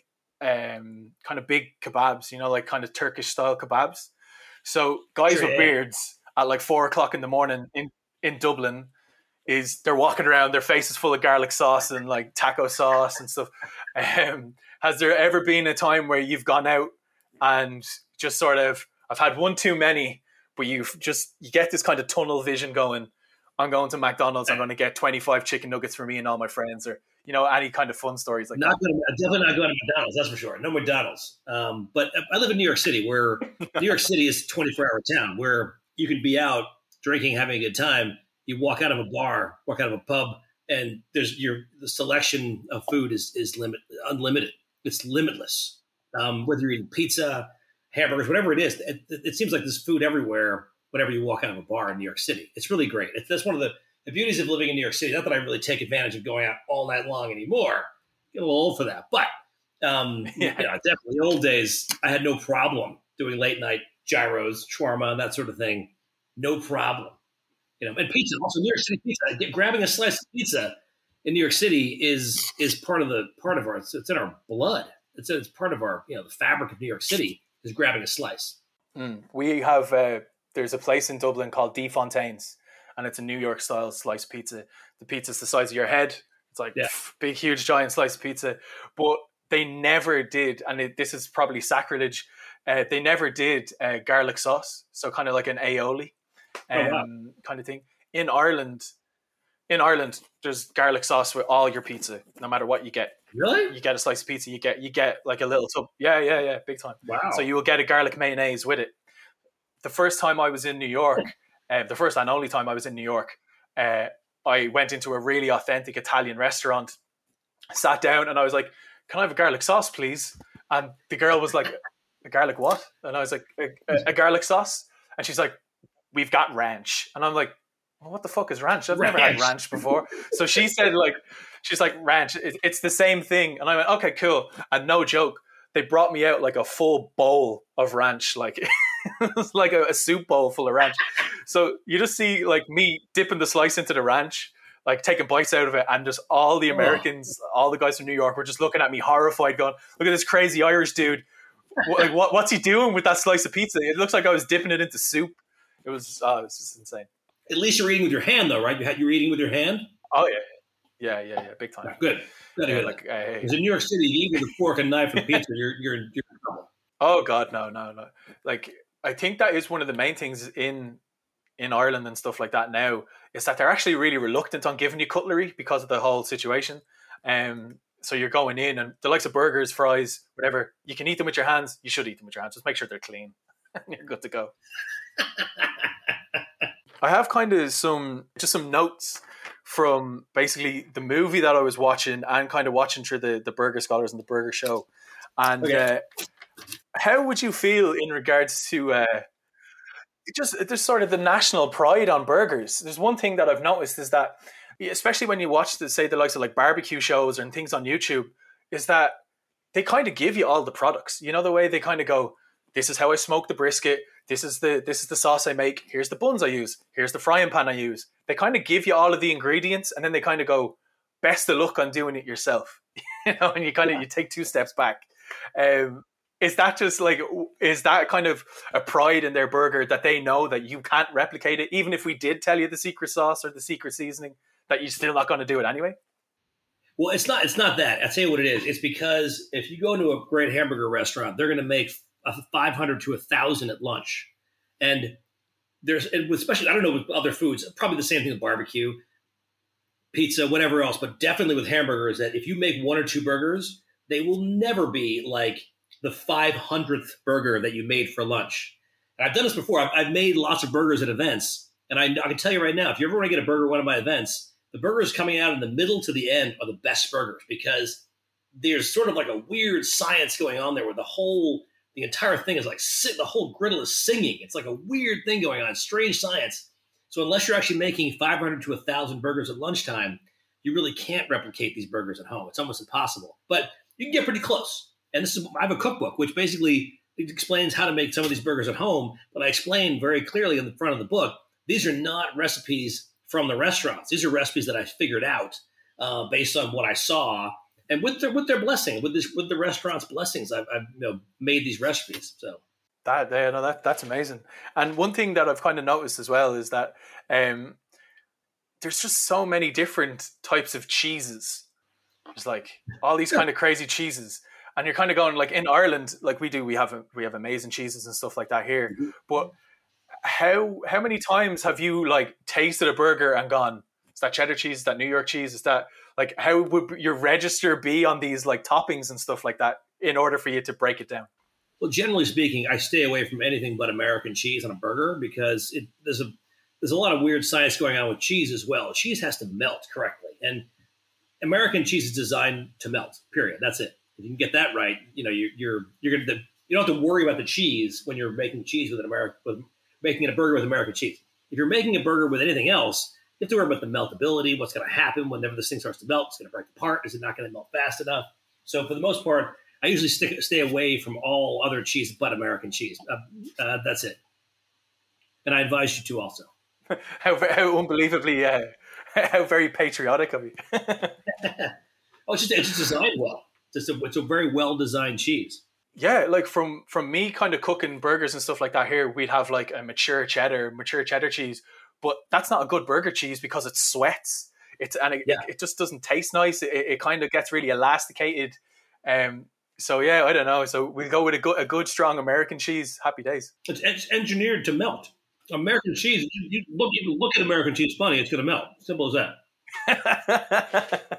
um, kind of big kebabs, you know, like kind of Turkish style kebabs. So guys Sure, with yeah. beards at like four o'clock in the morning in, in Dublin is they're walking around, their faces full of garlic sauce and like taco sauce and stuff. Um, has there ever been a time where you've gone out and just sort of, I've had one too many, but you've just, you get this kind of tunnel vision going, I'm going to McDonald's, I'm going to get twenty-five chicken nuggets for me and all my friends, or, you know, any kind of fun stories like not that? Going to, definitely not going to McDonald's, that's for sure. No McDonald's. Um, but I live in New York City, where New York City is a twenty-four hour town where you can be out drinking, having a good time. You walk out of a bar, walk out of a pub, and there's your the selection of food is is limit unlimited. It's limitless. Um, whether you're eating pizza, hamburgers, whatever it is, it, it seems like there's food everywhere. Whenever you walk out of a bar in New York City, it's really great. It's, that's one of the, the beauties of living in New York City. Not that I really take advantage of going out all night long anymore. Get a little old for that, but um, yeah, you know, definitely old days. I had no problem doing late night gyros, shawarma, and that sort of thing. No problem. You know, and pizza. Also, New York City pizza. Get, grabbing a slice of pizza in New York City is is part of the part of our. It's, it's in our blood. It's it's part of our. You know, the fabric of New York City is grabbing a slice. Mm. We have. Uh, there's a place in Dublin called D Fontaine's, and it's a New York style sliced pizza. The pizza's the size of your head. It's like Yeah. pff, big, huge, giant slice of pizza. But they never did, and it, this is probably sacrilege. Uh, they never did uh, garlic sauce, so kind of like an aioli. Um, Oh, wow. kind of thing. In Ireland, in Ireland, there's garlic sauce with all your pizza, no matter what you get. Really? You get a slice of pizza, you get you get like a little tub. Yeah, yeah, yeah, big time. Wow. So you will get a garlic mayonnaise with it. The first time I was in New York, uh, the first and only time I was in New York, uh, I went into a really authentic Italian restaurant, sat down, and I was like, "Can I have a garlic sauce, please?" And the girl was like, "A garlic what?" And I was like, "A, a, a garlic sauce." And she's like, "We've got ranch." And I'm like, well, what the fuck is ranch? I've never had Ranch. ranch before. So she said, like, she's like, ranch, it, it's the same thing. And I went, okay, cool. And no joke, they brought me out like a full bowl of ranch. Like, it was like a, a soup bowl full of ranch. So you just see like me dipping the slice into the ranch, like taking bites out of it. And just all the Americans, oh. all the guys from New York were just looking at me horrified going, look at this crazy Irish dude. Like, what, what's he doing with that slice of pizza? It looks like I was dipping it into soup. It was, uh, it was just insane. At least you're eating with your hand, though, right? You had, you're eating with your hand? Oh, yeah. Yeah, yeah, yeah. Big time. Good. Good. Yeah, Good. like, uh, Because in New York City, you eat with a fork and knife and pizza, you're, you're, you're in trouble. oh, God, no, no, no. Like, I think that is one of the main things in in Ireland and stuff like that now, is that they're actually really reluctant on giving you cutlery because of the whole situation. Um, so you're going in and the likes of burgers, fries, whatever, you can eat them with your hands. You should eat them with your hands. Just make sure they're clean and you're good to go. I have kind of some, just some notes from basically the movie that I was watching and kind of watching through the, the Burger Scholars and the Burger Show. And Okay. uh, how would you feel in regards to uh, just there's sort of the national pride on burgers? There's one thing that I've noticed is that, especially when you watch the, say the likes of like barbecue shows and things on YouTube, is that they kind of give you all the products. You know, the way they kind of go, this is how I smoke the brisket. This is the this is the sauce I make. Here's the buns I use. Here's the frying pan I use. They kind of give you all of the ingredients, and then they kind of go, best of luck on doing it yourself. You know, and you kind of yeah. you take two steps back. Um, is that just like is that kind of a pride in their burger that they know that you can't replicate it, even if we did tell you the secret sauce or the secret seasoning, that you're still not going to do it anyway? Well, it's not. It's not that. I'll tell you what it is. It's because if you go into a great hamburger restaurant, they're going to make a five hundred to a thousand at lunch, and there's, and especially I don't know with other foods, probably the same thing with barbecue, pizza, whatever else, but definitely with hamburgers. That if you make one or two burgers, they will never be like the five hundredth burger that you made for lunch. And I've done this before. I've, I've made lots of burgers at events, and I, I can tell you right now, if you ever want to get a burger at one of my events, the burgers coming out in the middle to the end are the best burgers because there's sort of like a weird science going on there where the whole, the entire thing is like, the whole griddle is singing. It's like a weird thing going on, strange science. So unless you're actually making five hundred to one thousand burgers at lunchtime, you really can't replicate these burgers at home. It's almost impossible. But you can get pretty close. And this is, I have a cookbook, which basically explains how to make some of these burgers at home. But I explain very clearly in the front of the book, these are not recipes from the restaurants. These are recipes that I figured out uh, based on what I saw. And with their, with their blessing, with this, with the restaurant's blessings, I've, I've you know, made these recipes. So that, yeah, no, that that's amazing. And one thing that I've kind of noticed as well is that um, there's just so many different types of cheeses. There's like all these kind of crazy cheeses, and you're kind of going like in Ireland, like we do, we have we have amazing cheeses and stuff like that here. Mm-hmm. But how how many times have you like tasted a burger and gone, is that cheddar cheese? Is that New York cheese? Is that like, how would your register be on these like toppings and stuff like that in order for you to break it down? Well, generally speaking, I stay away from anything but American cheese on a burger because it, there's a there's a lot of weird science going on with cheese as well. Cheese has to melt correctly, and American cheese is designed to melt. Period. That's it. If you can get that right, you know you're you're you're gonna you don't have to worry about the cheese when you're making cheese with an American with making a burger with American cheese. If you're making a burger with anything else, you have to worry about the meltability, what's going to happen whenever this thing starts to melt. It's going to break apart. Is it not going to melt fast enough? So for the most part, I usually stick, stay away from all other cheese but American cheese. Uh, uh, that's it. And I advise you to also. how, how unbelievably, uh, how very patriotic of you. oh, it's just, it's just designed well. It's a, it's a very well-designed cheese. Yeah, like from, from me kind of cooking burgers and stuff like that here, we'd have like a mature cheddar, mature cheddar cheese. But that's not a good burger cheese because it sweats. It's and it, yeah. it, it just doesn't taste nice. It, it kind of gets really elasticated. Um, so yeah, I don't know. So we'll go with a good, a good strong American cheese. Happy days. It's, it's engineered to melt. American cheese. You, you look, you look at American cheese funny. It's going to melt. Simple as that.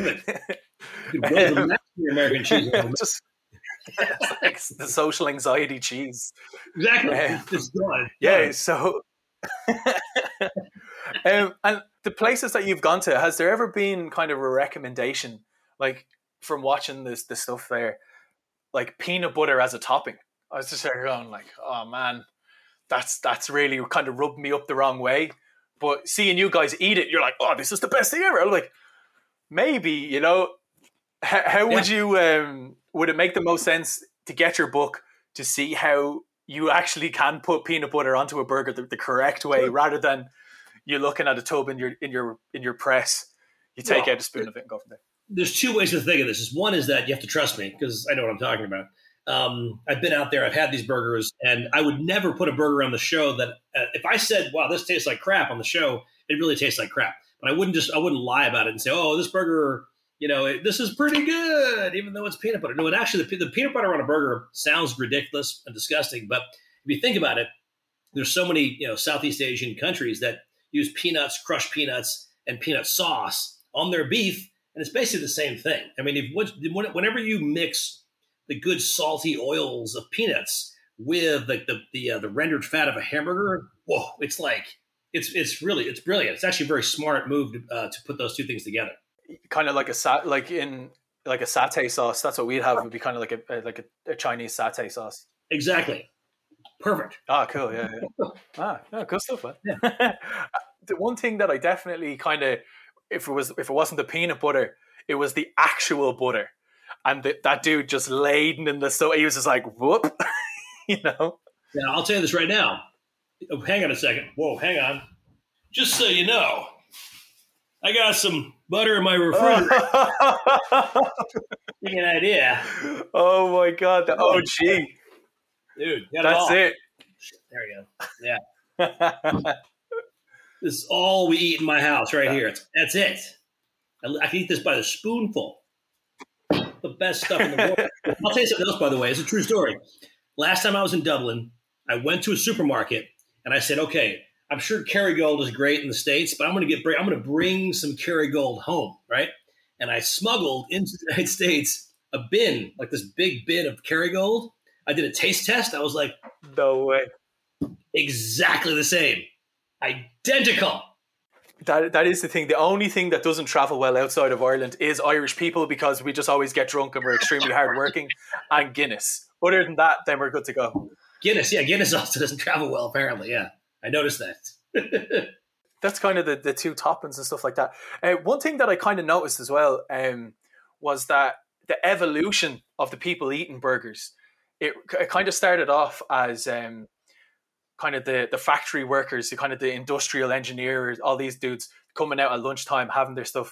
well, American cheese. Just, it's like the social anxiety cheese. Exactly. Um, it's gone. Yeah. So. um, and the places that you've gone to, has there ever been kind of a recommendation, like from watching this the stuff there, like peanut butter as a topping? I was just there going like, oh man, that's that's really kind of rubbed me up the wrong way. But seeing you guys eat it, you're like, oh, this is the best thing ever. I'm like, maybe, you know, how, how would yeah. you? Um, would it make the most sense to get your book to see how you actually can put peanut butter onto a burger the, the correct way, sure. rather than you looking at a tub in your in your in your press, you take well, out a spoon of it and go from there. There's two ways to think of this. One is that you have to trust me because I know what I'm talking about. Um, I've been out there, I've had these burgers, and I would never put a burger on the show that uh, if I said, "Wow, this tastes like crap" on the show, it really tastes like crap. But I wouldn't just I wouldn't lie about it and say, "Oh, this burger, you know, it, this is pretty good," even though it's peanut butter. No, it actually the, the peanut butter on a burger sounds ridiculous and disgusting, but if you think about it, there's so many, you know, Southeast Asian countries that use peanuts, crushed peanuts, and peanut sauce on their beef, and it's basically the same thing. I mean, if whenever you mix the good salty oils of peanuts with like the the, uh, the rendered fat of a hamburger, whoa, it's like it's it's really it's brilliant. It's actually a very smart move to, uh, to put those two things together. Kind of like a sat like in like a satay sauce. That's what we'd have. Would be kind of like a like a, a Chinese satay sauce. Exactly. Perfect. Ah, cool. Yeah, yeah. ah, no, good stuff, man. Yeah. The one thing that I definitely kind of, if it was, if it wasn't the peanut butter, it was the actual butter, and the, that dude just laden in the so he was just like whoop, you know. Yeah, I'll tell you this right now. Oh, hang on a second. Whoa, hang on. Just so you know, I got some butter in my refrigerator. Give you an idea. Oh my god! The O G. Dude, that's it, it. There you go. Yeah. This is all we eat in my house right here. It's, that's it. I, I can eat this by the spoonful. The best stuff in the world. I'll tell you something else, by the way. It's a true story. Last time I was in Dublin, I went to a supermarket and I said, okay, I'm sure Kerrygold is great in the States, but I'm going to get I'm going to bring some Kerrygold home, right? And I smuggled into the United States a bin, like this big bin of Kerrygold. I did a taste test. I was like, no way. Exactly the same. Identical. That That is the thing. The only thing that doesn't travel well outside of Ireland is Irish people, because we just always get drunk and we're extremely hardworking, and Guinness. Other than that, then we're good to go. Guinness, yeah. Guinness also doesn't travel well, apparently. Yeah, I noticed that. That's kind of the, the two toppings and stuff like that. Uh, one thing that I kind of noticed as well um, was that the evolution of the people eating burgers. It, it kind of started off as um, kind of the, the factory workers, the kind of the industrial engineers, all these dudes coming out at lunchtime, having their stuff.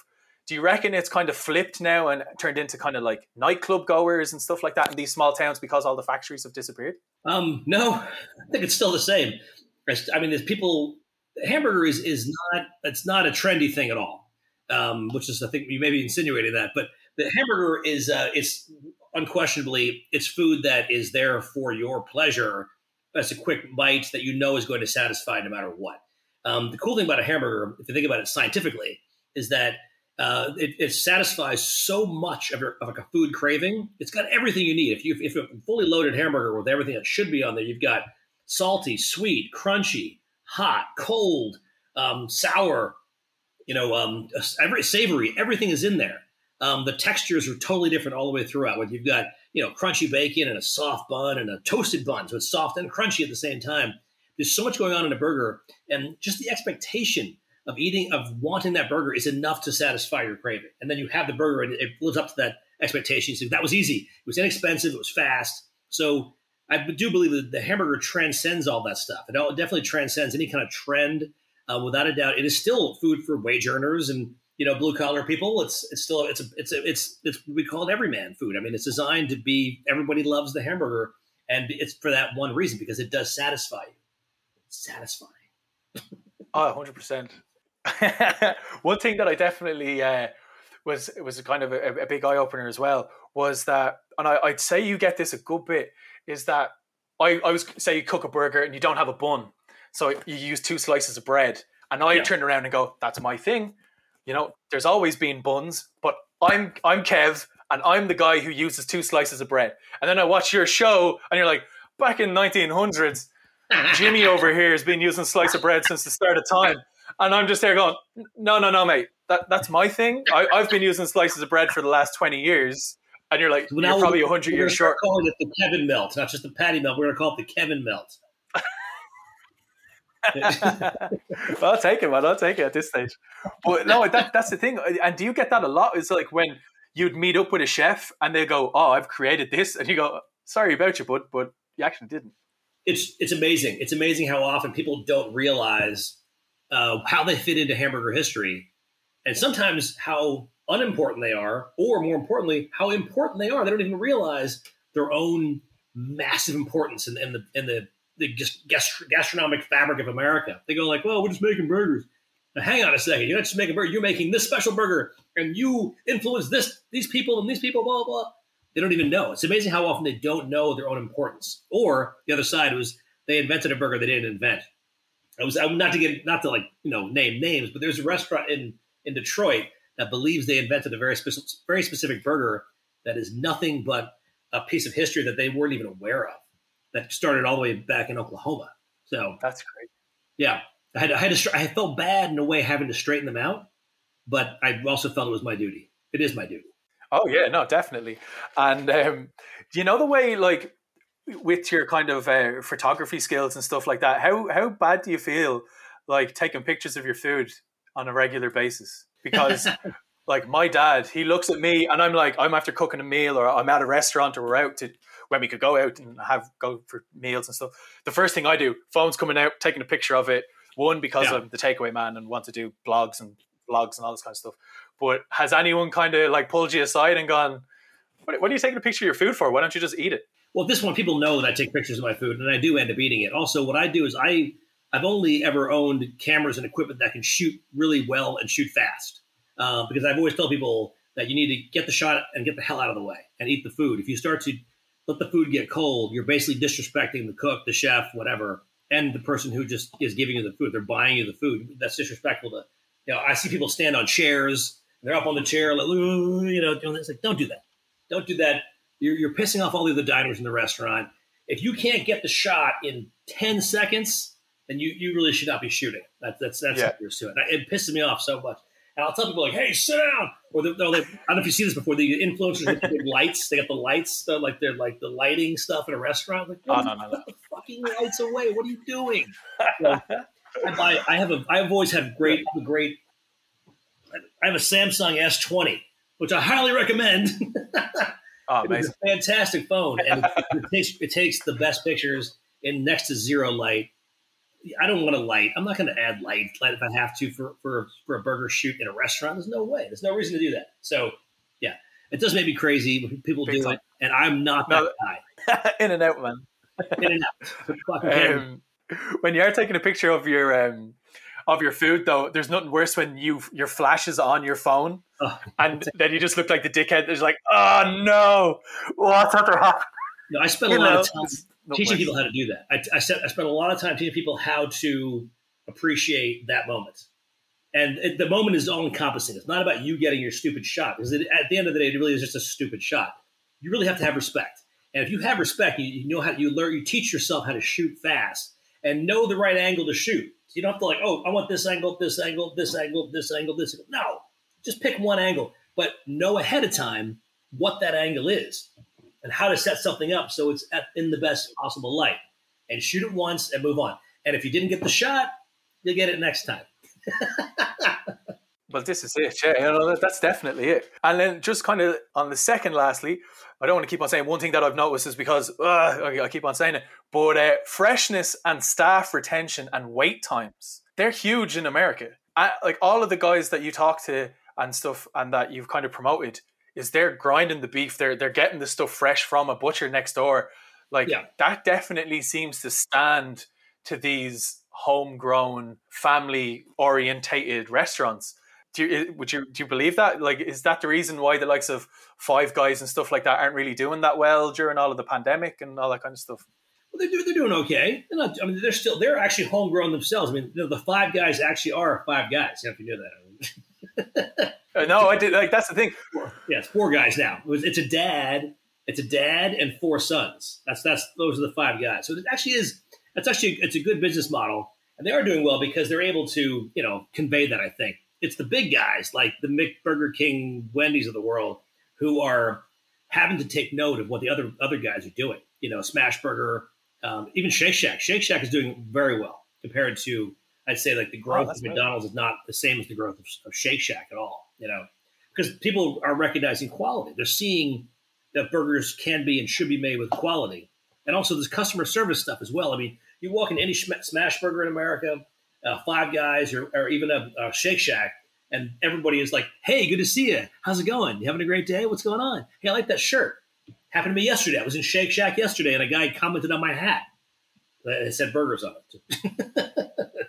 do you reckon it's kind of flipped now and turned into kind of like nightclub goers and stuff like that in these small towns because all the factories have disappeared? Um, no, I think it's still the same. I mean, there's people. Hamburger is is not it's not a trendy thing at all, um, which is I think you may be insinuating that. But the hamburger is uh, it's unquestionably it's food that is there for your pleasure. That's a quick bite that you know is going to satisfy no matter what. Um, the cool thing about a hamburger, if you think about it scientifically, is that uh, it, it satisfies so much of, your, of like a food craving. It's got everything you need. If you if you have a fully loaded hamburger with everything that should be on there, you've got salty, sweet, crunchy, hot, cold, um, sour, you know, um, every savory. Everything is in there. Um, the textures are totally different all the way throughout. When you've got you know crunchy bacon and a soft bun and a toasted bun, so it's soft and crunchy at the same time. There's so much going on in a burger, and just the expectation of eating, of wanting that burger is enough to satisfy your craving. And then you have the burger, and it lives up to that expectation. So that was easy. It was inexpensive. It was fast. So I do believe that the hamburger transcends all that stuff. It definitely transcends any kind of trend. Uh, without a doubt, it is still food for wage earners and you know blue collar people. It's it's still it's a, it's a, it's it's we call it everyman food. I mean, it's designed to be everybody loves the hamburger, and it's for that one reason because it does satisfy you. Satisfying. Oh, one hundred percent. One thing that I definitely uh, was it was kind of a, a big eye opener as well was that, and I, I'd say you get this a good bit, is that I, I was say you cook a burger and you don't have a bun, so you use two slices of bread, and I yeah. turn around and go, that's my thing. You know, there's always been buns, but I'm I'm Kev, and I'm the guy who uses two slices of bread. And then I watch your show, and you're like, back in nineteen hundreds. Jimmy over here has been using slice of bread since the start of time. And I'm just there going, no, no, no, mate. That, that's my thing. I, I've been using slices of bread for the last twenty years. And you're like, well, you're probably one hundred years short. We're calling it the Kevin melt, not just the patty melt. We're going to call it the Kevin melt. Well, I'll take it, man. I'll take it at this stage. But no, that, that's the thing. And do you get that a lot? It's like when you'd meet up with a chef and they go, oh, I've created this. And you go, sorry about you, bud, but you actually didn't. It's it's amazing. It's amazing how often people don't realize uh, how they fit into hamburger history, and sometimes how unimportant they are, or more importantly, how important they are. They don't even realize their own massive importance in, in the in the, the just gastronomic fabric of America. They go like, "Well, we're just making burgers." Now, hang on a second. You're not just making a burger. You're making this special burger, and you influence this these people and these people. Blah blah. blah. They don't even know. It's amazing how often they don't know their own importance. Or the other side was they invented a burger they didn't invent. I was I'm not to get not to like you know name names, but there's a restaurant in, in Detroit that believes they invented a very specific very specific burger that is nothing but a piece of history that they weren't even aware of. That started all the way back in Oklahoma. So that's great. Yeah, I had I had to I felt bad in a way having to straighten them out, but I also felt it was my duty. It is my duty. Oh yeah, no, definitely. And um, you know the way, like, with your kind of uh, photography skills and stuff like that, how how bad do you feel like taking pictures of your food on a regular basis? Because like my dad, he looks at me and I'm like, I'm after cooking a meal, or I'm at a restaurant, or we're out to when we could go out and have go for meals and stuff. The first thing I do, phone's coming out, taking a picture of it. One, because yeah. I'm the takeaway man and want to do blogs and vlogs and all this kind of stuff. But has anyone kind of like pulled you aside and gone, what, what are you taking a picture of your food for? Why don't you just eat it? Well, this one, people know that I take pictures of my food, and I do end up eating it. Also, what I do is I, I've only ever owned cameras and equipment that can shoot really well and shoot fast. Uh, because I've always told people that you need to get the shot and get the hell out of the way and eat the food. If you start to let the food get cold, you're basically disrespecting the cook, the chef, whatever, and the person who just is giving you the food. They're buying you the food. That's disrespectful to, you know, I see people stand on chairs. They're up on the chair, like, you know, it's like, don't do that. Don't do that. You're, you're pissing off all the other diners in the restaurant. If you can't get the shot in ten seconds, then you, you really should not be shooting. That, that's that's yeah. what you're doing. It pisses me off so much. And I'll tell people like, hey, sit down. Or they, they, I don't know if you've seen this before. The influencers with the big lights. They got the lights, they're like they're like the lighting stuff in a restaurant. Like, oh, no, no, no. Put the fucking lights away. What are you doing? So, I, buy, I have a. I've always had great, great. I have a Samsung S twenty, which I highly recommend. Oh, it's a fantastic phone, and it, it takes it takes the best pictures in next to zero light. I don't want to light. I'm not going to add light, light if I have to for, for, for a burger shoot in a restaurant. There's no way. There's no reason to do that. So, yeah, it does make me crazy when people Big do time. it, and I'm not that no, guy. In and out, man. In and out. Um, when you're taking a picture of your um, of your food, though, there's nothing worse when you your flash is on your phone, oh, and then you just look like the dickhead. There's like, oh no, what's after happening? No, I spent a you lot know, of time teaching people how to do that. I, I, said, I spent a lot of time teaching people how to appreciate that moment. And it, the moment is all encompassing. It's not about you getting your stupid shot, because it, at the end of the day, it really is just a stupid shot. You really have to have respect. And if you have respect, you, you know how you learn, you teach yourself how to shoot fast and know the right angle to shoot. So you don't have to like, oh, I want this angle, this angle, this angle, this angle, this angle. No, just pick one angle, but know ahead of time what that angle is and how to set something up so it's at, in the best possible light, and shoot it once and move on. And if you didn't get the shot, you'll get it next time. Well, this is it. Yeah, you know, that's definitely it. And then just kind of on the second, lastly, I don't want to keep on saying one thing that I've noticed is because uh, I keep on saying it, but uh, freshness and staff retention and wait times, they're huge in America. I, like all of the guys that you talk to and stuff and that you've kind of promoted, is they're grinding the beef. They're they're getting the stuff fresh from a butcher next door. Like yeah. That definitely seems to stand to these homegrown, family orientated restaurants. Do you, would you do you believe that? Like, is that the reason why the likes of Five Guys and stuff like that aren't really doing that well during all of the pandemic and all that kind of stuff? Well, they're they're doing okay. They're not, I mean, they're still they're actually homegrown themselves. I mean, the, the Five Guys actually are Five Guys. You know, if you knew that. No, I did. Like that's the thing. Four, yeah, it's four guys now. It was, it's a dad. It's a dad and four sons. That's that's those are the Five Guys. So it actually is. That's actually it's a good business model, and they are doing well because they're able to you know convey that. I think it's the big guys like the Mick Burger King, Wendy's of the world who are having to take note of what the other other guys are doing. You know, Smash Burger, um, even Shake Shack. Shake Shack is doing very well compared to I'd say like the growth oh, of McDonald's right. is not the same as the growth of, of Shake Shack at all. You know, because people are recognizing quality. They're seeing that burgers can be and should be made with quality. And also this customer service stuff as well. I mean, you walk into any Smash Burger in America, uh, Five Guys, or, or even a, a Shake Shack, and everybody is like, hey, good to see you. How's it going? You having a great day? What's going on? Hey, I like that shirt. Happened to me yesterday. I was in Shake Shack yesterday, and a guy commented on my hat. It said burgers on it.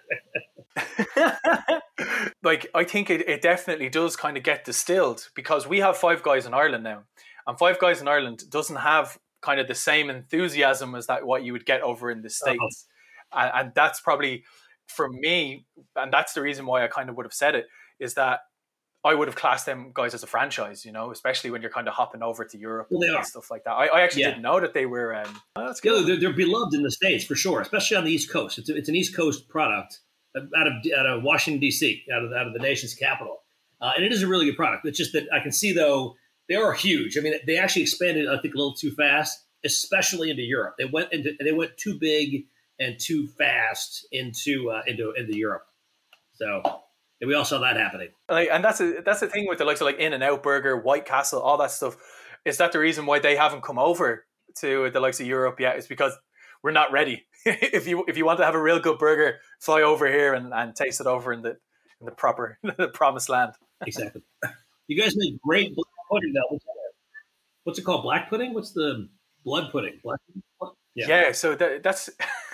Like, I think it, it definitely does kind of get distilled because we have Five Guys in Ireland now, and Five Guys in Ireland doesn't have kind of the same enthusiasm as that what you would get over in the States. Uh-huh. And, and that's probably for me, and that's the reason why I kind of would have said it, is that I would have classed them guys as a franchise, you know, especially when you're kind of hopping over to Europe well, and are. stuff like that. I, I actually yeah. didn't know that they were. Um, oh, that's good. Yeah, they're, they're beloved in the States for sure, especially on the East Coast. It's, a, it's an East Coast product. Out of out of Washington D C, out of out of the nation's capital, uh, and it is a really good product. It's just that I can see though they are huge. I mean, they actually expanded, I think, a little too fast, especially into Europe. They went into they went too big and too fast into uh, into into Europe. So and we all saw that happening. Like, and that's a, that's the thing with the likes of like In-N-Out Burger, White Castle, all that stuff. Is that the reason why they haven't come over to the likes of Europe yet? Is because we're not ready. if you if you want to have a real good burger, fly over here and, and taste it over in the in the proper the promised land. Exactly. You guys make great black pudding though. What's it called? Black pudding? What's the blood pudding? Black pudding? Yeah. yeah. So that, that's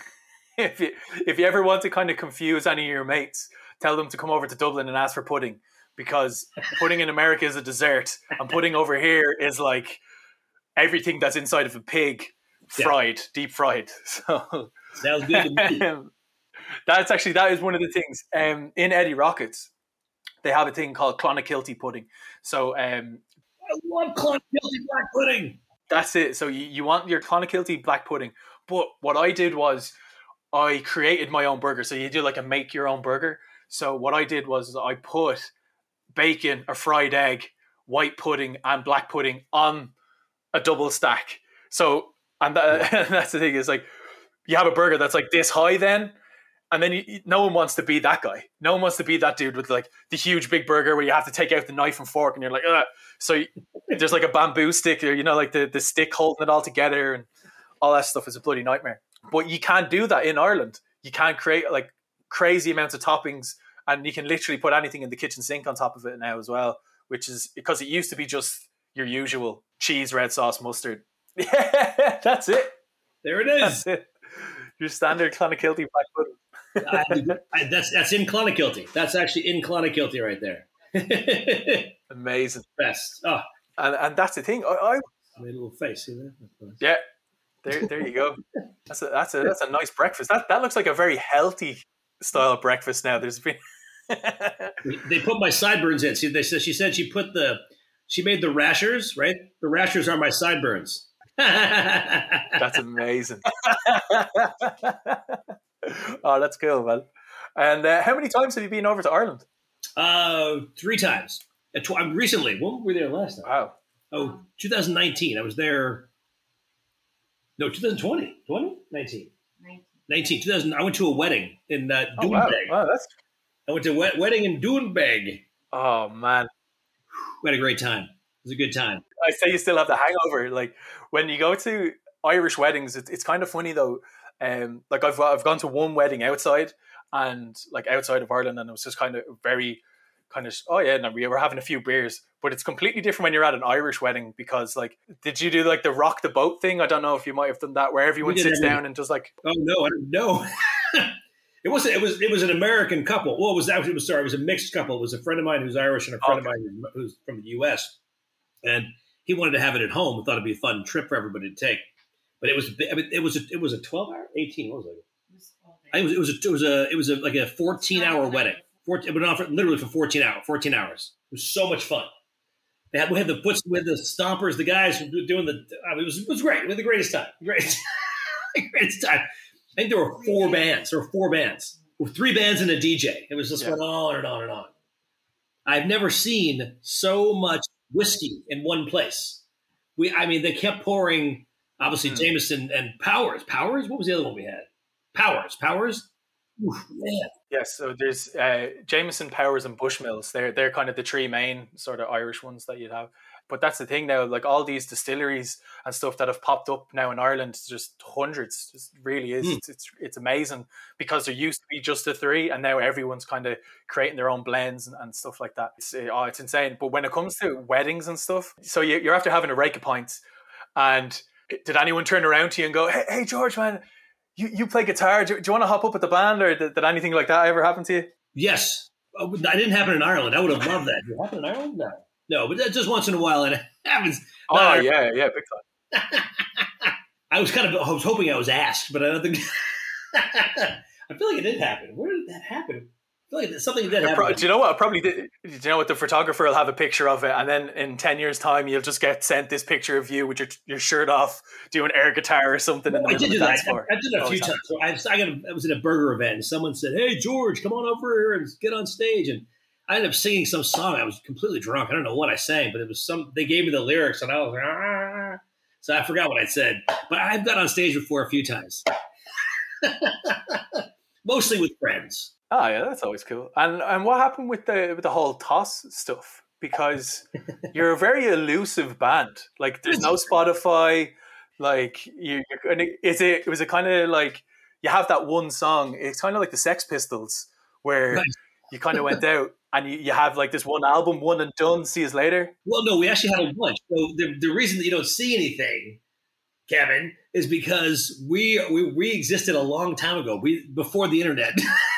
if you if you ever want to kind of confuse any of your mates, tell them to come over to Dublin and ask for pudding, because pudding in America is a dessert, and pudding over here is like everything that's inside of a pig. Fried, yeah. Deep fried. So sounds good to me. Um, that's actually that is one of the things. Um, in Eddie Rockets, they have a thing called Clonakilty pudding. So um, I love Clonakilty black pudding. That's it. So you, you want your Clonakilty black pudding. But what I did was I created my own burger. So you do like a make your own burger. So what I did was I put bacon, a fried egg, white pudding, and black pudding on a double stack. So And that, that's the thing is like, you have a burger that's like this high then, and then you, no one wants to be that guy. No one wants to be that dude with like the huge big burger where you have to take out the knife and fork and you're like, ugh. So you, there's like a bamboo stick or, you know, like the, the stick holding it all together and all that stuff is a bloody nightmare. But you can't do that in Ireland. you can't create like crazy amounts of toppings, and you can literally put anything in the kitchen sink on top of it now as well, which is because it used to be just your usual cheese, red sauce, mustard. Yeah, that's it. There it is. That's it. Your standard Clonakilty black pudding. I, I, that's that's in Clonakilty. That's actually in Clonakilty right there. Amazing. Best. Oh, and and that's the thing. I, I I made a little face. See that? yeah. There, there you go. That's a that's a that's a nice breakfast. That that looks like a very healthy style of breakfast. Now there's been. They put my sideburns in. See, they said she said she put the she made the rashers, right? The rashers are my sideburns. That's amazing. Oh, that's cool, man. And uh, how many times have you been over to Ireland? Uh, three times. At tw- recently. When were we there last time? Wow. Oh, twenty nineteen. I was there. No, twenty twenty. twenty? nineteen. nineteen. two thousand. I went to a wedding in uh, Oh, wow. Doonbeg. Wow, that's. I went to a wed- wedding in Doonbeg. Oh man, We had a great time. It was a good time. I say you still have the hangover. Like when you go to Irish weddings, it's it's kind of funny though. Um, like I've I've gone to one wedding outside and like outside of Ireland, and it was just kind of very kind of oh yeah, no, we were having a few beers, but it's completely different when you're at an Irish wedding because like, did you do like the rock the boat thing? I don't know if you might have done that, where everyone did sits everything. down and does like. Oh no, I don't know. It wasn't. It was. It was an American couple. Well, it was actually. It was sorry. It was a mixed couple. It was a friend of mine who's Irish and a friend Okay. of mine who's from the U S. And he wanted to have it at home. We thought it'd be a fun trip for everybody to take. But it was. I mean, it was. A, it was a twelve hour, eighteen. What was it? I think it was. It was. A, it was a. It was a, like a fourteen hour wedding. fourteen, it went on for, literally for fourteen hours. Fourteen hours. It was so much fun. They had, we had the puts with the stompers, the guys doing the. I mean, it was. It was great. We had the greatest time. Great. greatest time. I think there were four bands. There were four bands. Three bands and a D J. It was just Yeah. went on and on and on. I've never seen so much whiskey in one place. We, I mean, they kept pouring, obviously, Mm. Jameson and Powers. Powers? What was the other one we had? Powers. Powers? Oof, man. Yes, so there's uh, Jameson, Powers, and Bushmills. They're they're kind of the three main sort of Irish ones that you'd have. But that's the thing now, like all these distilleries and stuff that have popped up now in Ireland, just hundreds. Just really is. Mm. It's, it's it's amazing because there used to be just the three, and now everyone's kind of creating their own blends and, and stuff like that. It's uh, oh, it's insane. But when it comes to weddings and stuff, so you, you're after having a rake of pints, and did anyone turn around to you and go, "Hey, hey George, man, you, you play guitar? Do, do you want to hop up with the band?" Or did, did anything like that ever happen to you? Yes. Oh, that didn't happen in Ireland. I would have loved that. Did it happen in Ireland? No. No, but that just once in a while, and it happens. Oh Not- yeah, yeah, big time. I was kind of, I was hoping I was asked, but I don't think. I feel like it did happen. Where did that happen? I feel like something did It happen. pro- do you know what? I probably did. Do you know what? The photographer will have a picture of it, and then in ten years' time, you'll just get sent this picture of you with your your shirt off, doing air guitar or something in the I middle did of do the that. dance floor. I, I did that a few Always times. So I, I, got a, I was at a burger event, and someone said, "Hey, George, come on over here and get on stage." And I ended up singing some song. I was completely drunk. I don't know what I sang, but it was some. They gave me the lyrics, and I was like, ah. So I forgot what I said. But I've got on stage before a few times, mostly with friends. Oh yeah, that's always cool. And and what happened with the with the whole toss stuff? Because you're a very elusive band. Like there's no Spotify. Like you, you're kind of, is it? Was it kind of like you have that one song? It's kind of like the Sex Pistols, where Right. you kind of went out and you, you have like this one album, one and done. See us later. Well, no, we actually had a bunch. So the, the reason that you don't see anything, Kevin, is because we we, we existed a long time ago. We before the internet.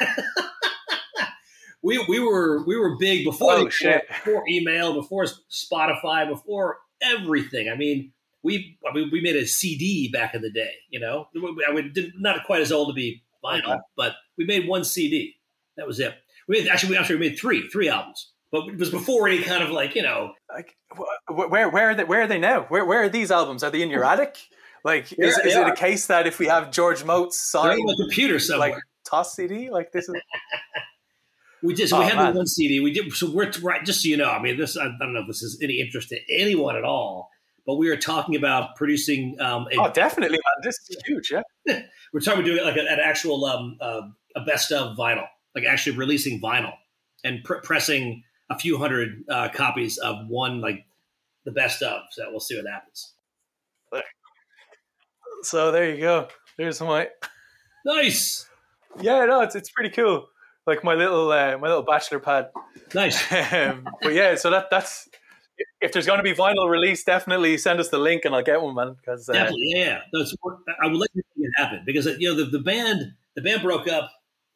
we we were we were big before Oh, the, shit. before email, before Spotify, before everything. I mean, we I mean we made a C D back in the day. You know, I mean, did- not quite as old to be vinyl, Okay. but we made one C D. That was it. We made, actually we actually made three three albums. But it was before any kind of like, you know, Like wh- where where are they? Where are they now? Where where are these albums? Are they in your attic? Like is, Yeah, is they it are. a case that if we have George Motes they're signed on my computer somewhere. like toss C D, like this is We did. So we Oh, had man. the one C D. We did. So we're right. Just so you know, I mean, this. I don't know if this is any interest to anyone at all, but we are talking about producing. Um, a, oh definitely, man. This is huge, yeah. We're talking about doing like an actual um, uh, a best of vinyl, like actually releasing vinyl and pr- pressing a few hundred uh, copies of one, like the best of. So we'll see what happens. So there you go. There's my Nice. Yeah, no, it's it's pretty cool. Like my little uh, my little bachelor pad. Nice. Um, but yeah, so that that's if there's going to be vinyl release, definitely send us the link and I'll get one, man. Because uh, definitely, yeah, yeah. That's, I would like to see it happen because you know the, the band the band broke up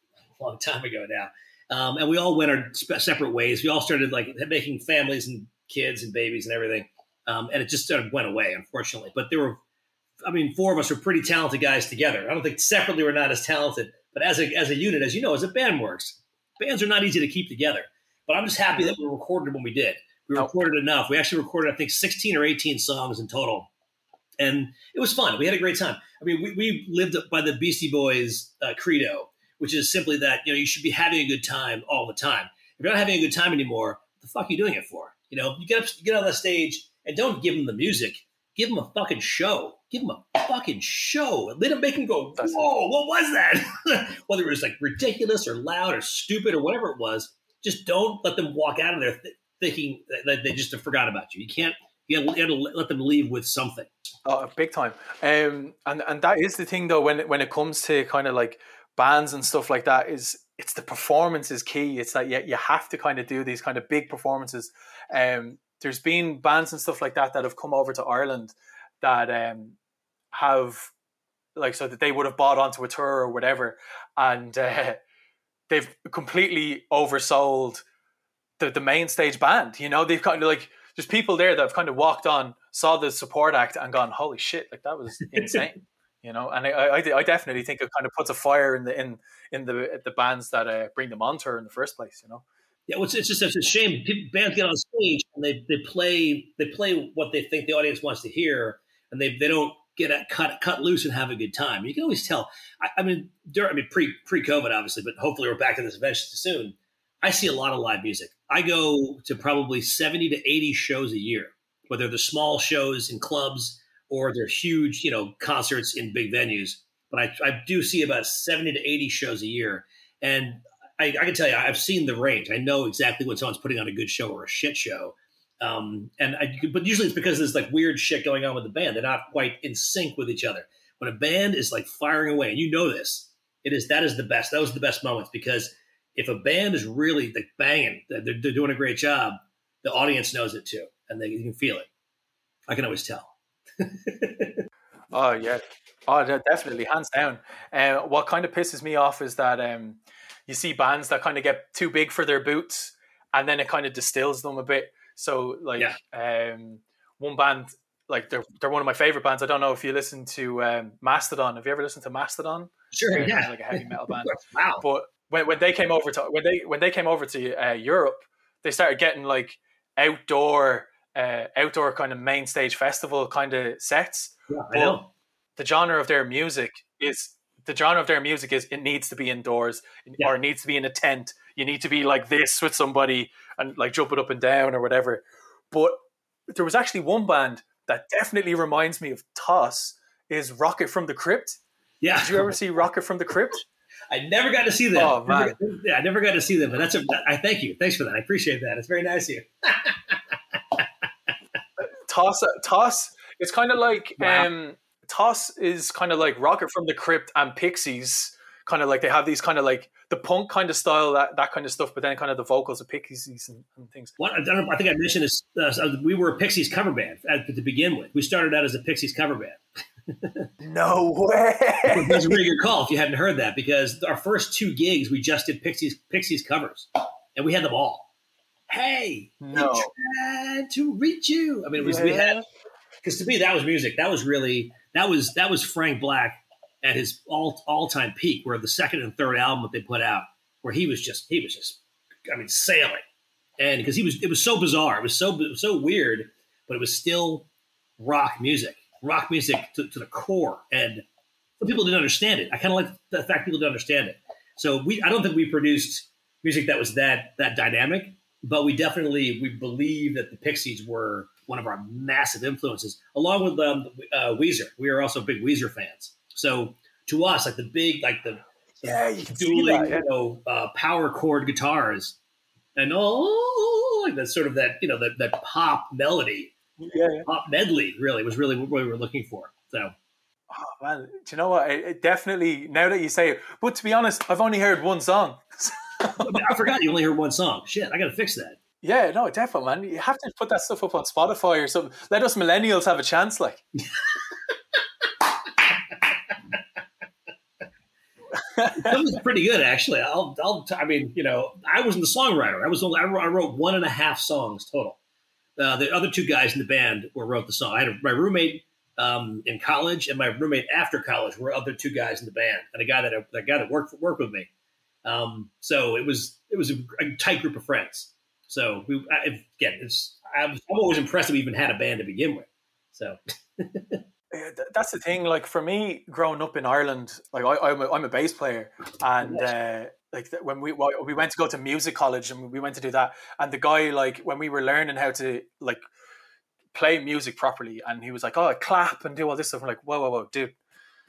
a long time ago now, um, and we all went our separate ways. We all started like making families and kids and babies and everything, um, and it just sort of went away, unfortunately. But there were, I mean, four of us were pretty talented guys together. I don't think separately we're not as talented, but as a as a unit, as you know, as a band works, bands are not easy to keep together. But I'm just happy that we recorded when we did. We recorded enough. We actually recorded, I think, sixteen or eighteen songs in total. And it was fun. We had a great time. I mean, we, we lived by the Beastie Boys uh, credo, which is simply that, you know, you should be having a good time all the time. If you're not having a good time anymore, what the fuck are you doing it for? You know, you get up, you get on the stage and don't give them the music. Give them a fucking show. Give them a fucking show. Let them make them go, whoa, what was that? Whether it was like ridiculous or loud or stupid or whatever it was, just don't let them walk out of there th- thinking that they just forgot about you. You can't, you got to let them leave with something. Oh, big time. Um, and, and that is the thing though, when it, when it comes to kind of like bands and stuff like that, is it's the performance is key. It's that you, you have to kind of do these kind of big performances. Um, there's been bands and stuff like that that have come over to Ireland that um, have like, so that they would have bought onto a tour or whatever. And uh, they've completely oversold the, the main stage band. You know, they've kind of like, there's people there that have kind of walked on, saw the support act and gone, holy shit, like that was insane. You know, and I, I, I definitely think it kind of puts a fire in the in in the the bands that uh, bring them on tour in the first place. You know. Yeah, well, it's, it's just it's a shame. People, bands get on stage and they, they play they play what they think the audience wants to hear, and they they don't get a, cut cut loose and have a good time. You can always tell. I, I mean, during, I mean pre pre COVID obviously, but hopefully we're back to this eventually soon. I see a lot of live music. I go to probably seventy to eighty shows a year, whether they're small shows in clubs or they're huge, you know, concerts in big venues. But I, I do see about seventy to eighty shows a year. And I, I can tell you, I've seen the range. I know exactly when someone's putting on a good show or a shit show. Um, and I, but usually it's because there's like weird shit going on with the band. They're not quite in sync with each other. When a band is like firing away, and you know this, it is that is the best. That was the best moments, because if a band is really like banging, they're, they're doing a great job, the audience knows it too, and they you can feel it. I can always tell. Oh yeah, oh definitely, hands down. Uh, what kind of pisses me off is that um, you see bands that kind of get too big for their boots, and then it kind of distills them a bit. So like yeah. um, one band, like they're they're one of my favorite bands. I don't know if you listen to um, Mastodon. Have you ever listened to Mastodon? Sure, they're yeah, like a heavy metal band. Wow. But when when they came over to when they when they came over to uh, Europe, they started getting like outdoor. Uh, outdoor kind of main stage festival kind of sets. Yeah, I know. The genre of their music is the genre of their music is it needs to be indoors yeah. or it needs to be in a tent. You need to be like this with somebody and like jumping up and down or whatever. But there was actually one band that definitely reminds me of Toss is Rocket from the Crypt. Yeah. Did you ever see Rocket from the Crypt? I never got to see them. Oh man, never, yeah, I never got to see them. But that's a. I thank you. Thanks for that. I appreciate that. It's very nice of you. Toss, Toss. It's kind of like wow. um, Toss is kind of like Rocket from the Crypt and Pixies. Kind of like they have these kind of like the punk kind of style, that that kind of stuff, but then kind of the vocals of Pixies and, and things. What I, don't know, I think I mentioned this. Uh, we were a Pixies cover band at, to begin with. We started out as a Pixies cover band. No way. That's a really good call if you hadn't heard that, because our first two gigs we just did Pixies Pixies covers, and we had them all. Hey, no. we tried to reach you. I mean, it was yeah. we had because to me that was music. That was really that was that was Frank Black at his all all time peak, where the second and third album that they put out, where he was just he was just I mean sailing, and because he was it was so bizarre, it was so it was so weird, but it was still rock music, rock music to, to the core, and some people didn't understand it. I kind of like the fact people didn't understand it. So we I don't think we produced music that was that that dynamic. But we definitely, we believe that the Pixies were one of our massive influences, along with um, uh, Weezer. We are also big Weezer fans. So to us, like the big, like the, yeah, you can dueling, see that, yeah. you know, uh, power chord guitars, and oh, like that sort of that, you know, that, that pop melody, yeah, yeah. pop medley, really was really what we were looking for. So Oh man, do you know what? It, it definitely, now that you say it, but to be honest, I've only heard one song. I forgot you only heard one song. Shit, I got to fix that. Yeah, no, definitely, man. You have to put that stuff up on Spotify or something. Let us millennials have a chance, like. That was pretty good, actually. I'll, I'll, I mean, you know, I wasn't the songwriter. I was only, I wrote, I wrote one and a half songs total. Uh, the other two guys in the band were wrote the song. I had a, my roommate um, in college and my roommate after college were other two guys in the band, and a guy that a guy that worked worked with me. Um, so it was it was a, a tight group of friends. So we I, again, it's I'm, I'm always impressed that we even had a band to begin with. So. That's the thing. Like for me, growing up in Ireland, like I, I'm, a, I'm a bass player, and uh, like when we we went to go to music college and we went to do that, and the guy like when we were learning how to like play music properly, and he was like, "Oh, I clap and do all this stuff." I'm like, "Whoa, whoa, whoa, dude!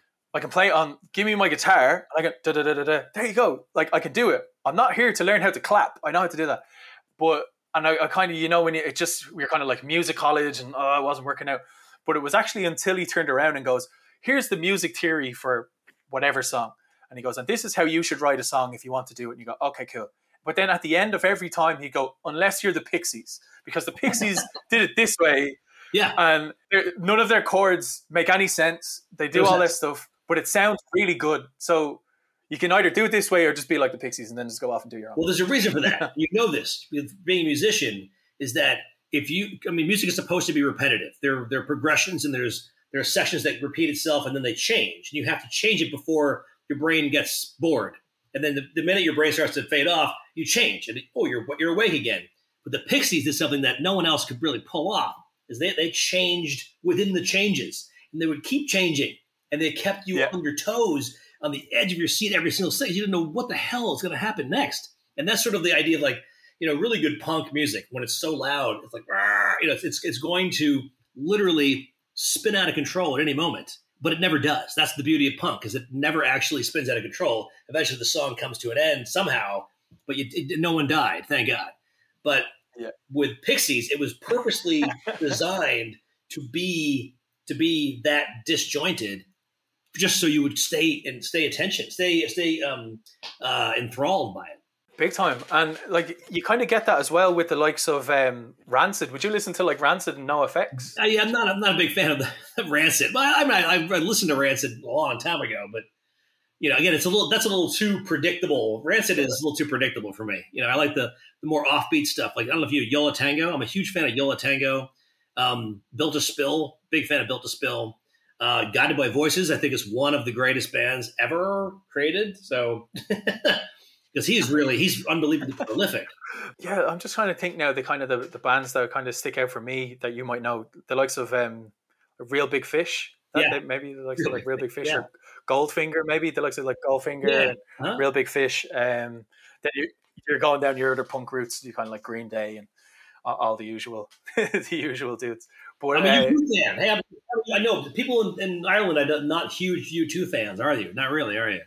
I can play on. Give me my guitar. And I can da da da da da. There you go. Like I can do it. I'm not here to learn how to clap. I know how to do that, but and I, I kind of you know when you, it just we we're kind of like music college, and oh, it wasn't working out." But it was actually until he turned around and goes, here's the music theory for whatever song. And he goes, and this is how you should write a song if you want to do it. And you go, okay, cool. But then at the end of every time he'd go, unless you're the Pixies, because the Pixies did it this way. Yeah. And none of their chords make any sense. They do all this stuff, but it sounds really good. So you can either do it this way or just be like the Pixies and then just go off and do your own. Well, there's a reason for that. You know this, with being a musician, is that if you, I mean, music is supposed to be repetitive. There, there are progressions and there's there are sections that repeat itself and then they change. And you have to change it before your brain gets bored. And then the, the minute your brain starts to fade off, you change. And oh, you're you're awake again. But the Pixies did something that no one else could really pull off. Is they they changed within the changes, and they would keep changing, and they kept you yeah. on your toes, on the edge of your seat every single second. You didn't know what the hell is going to happen next. And that's sort of the idea of like, you know, really good punk music, when it's so loud, it's like, you know, it's it's going to literally spin out of control at any moment, but it never does. That's the beauty of punk, is it never actually spins out of control. Eventually the song comes to an end somehow, but you, it, no one died, thank God. But yeah. with Pixies, it was purposely designed to be to be that disjointed, just so you would stay and stay attention, stay stay um, uh, enthralled by it. Big time. And like you kind of get that as well with the likes of um, Rancid. Would you listen to like Rancid and NoFX? Uh, yeah, I'm not I'm not a big fan of, the, of Rancid. I, I, I listened to Rancid a long time ago, but you know, again, it's a little that's a little too predictable. Rancid is a little too predictable for me. You know, I like the the more offbeat stuff. Like I don't know if you Yo La Tengo. I'm a huge fan of Yo La Tengo. Um, Built to Spill, big fan of Built to Spill. Uh, Guided by Voices, I think is one of the greatest bands ever created. So. Because he's really, he's unbelievably prolific. Yeah, I'm just trying to think now the kind of the, the bands that kind of stick out for me that you might know. The likes of um, Real Big Fish. That, Yeah. Maybe the likes of like Real Big Fish Yeah. or Goldfinger, maybe. The likes of like Goldfinger Yeah. and Huh? Real Big Fish. Um, then you, you're going down your other punk roots, you kind of like Green Day and all, all the usual the usual dudes. But I'm a uh, U two fan. Hey, I'm, I know the people in, in Ireland are not huge U two fans, are you? Not really, are you?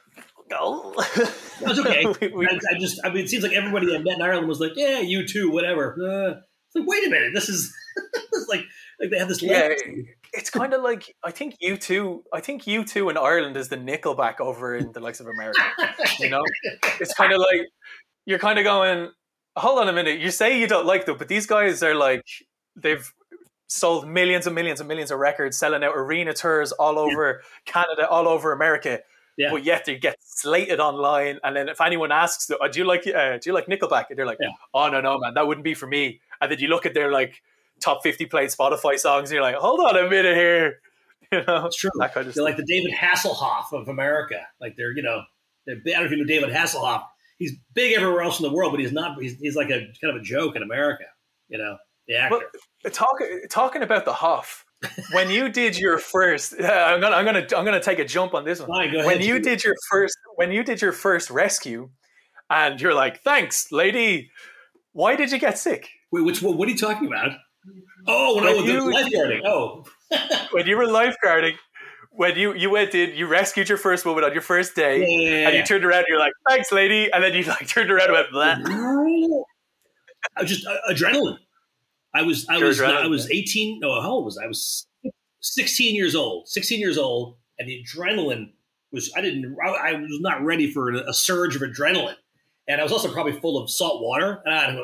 no. That's okay. we, we, I, I just, I mean, it seems like everybody I met in Ireland was like, yeah, U two, whatever. Uh, it's like, wait a minute, this is, this is like, like they have this. yeah, legacy. it's kind of like I think U two. I think U two in Ireland is the Nickelback over in the likes of America. You know, it's kind of like you're kind of going, hold on a minute. You say you don't like them, but these guys are like they've sold millions and millions and millions of records, selling out arena tours all over Canada, all over America. Yeah. But yet they get slated online, and then if anyone asks, oh, "Do you like uh, do you like Nickelback?" and they're like, Yeah. "Oh no, no, man, that wouldn't be for me." And then you look at their like top fifty played Spotify songs, and you're like, "Hold on a minute here," you know. It's true. That kind of They're stuff. like the David Hasselhoff of America. Like they're, you know, they're, I don't know if you know David Hasselhoff. He's big everywhere else in the world, but he's not. He's, he's like a kind of a joke in America. You know, the actor. But talk, talking about the Hoff, when you did your first, uh, I'm gonna, I'm gonna, I'm gonna take a jump on this one. Fine, go when ahead. you did your first, when you did your first rescue, and you're like, "Thanks, lady." Why did you get sick? Wait, which what, what are you talking about? Oh, when, When oh, you- the lifeguarding. Oh, When you were lifeguarding, when you you went in, you rescued your first woman on your first day, yeah, yeah, yeah, and you yeah. turned around, and you're like, "Thanks, lady," and then you like turned around and went, "Blah." I was just uh, adrenaline. I was I Pure was adrenaline, I was eighteen. No, how old was I? I was sixteen years old, sixteen years old, and the adrenaline was, I didn't, I was not ready for a surge of adrenaline. And I was also probably full of salt water. And I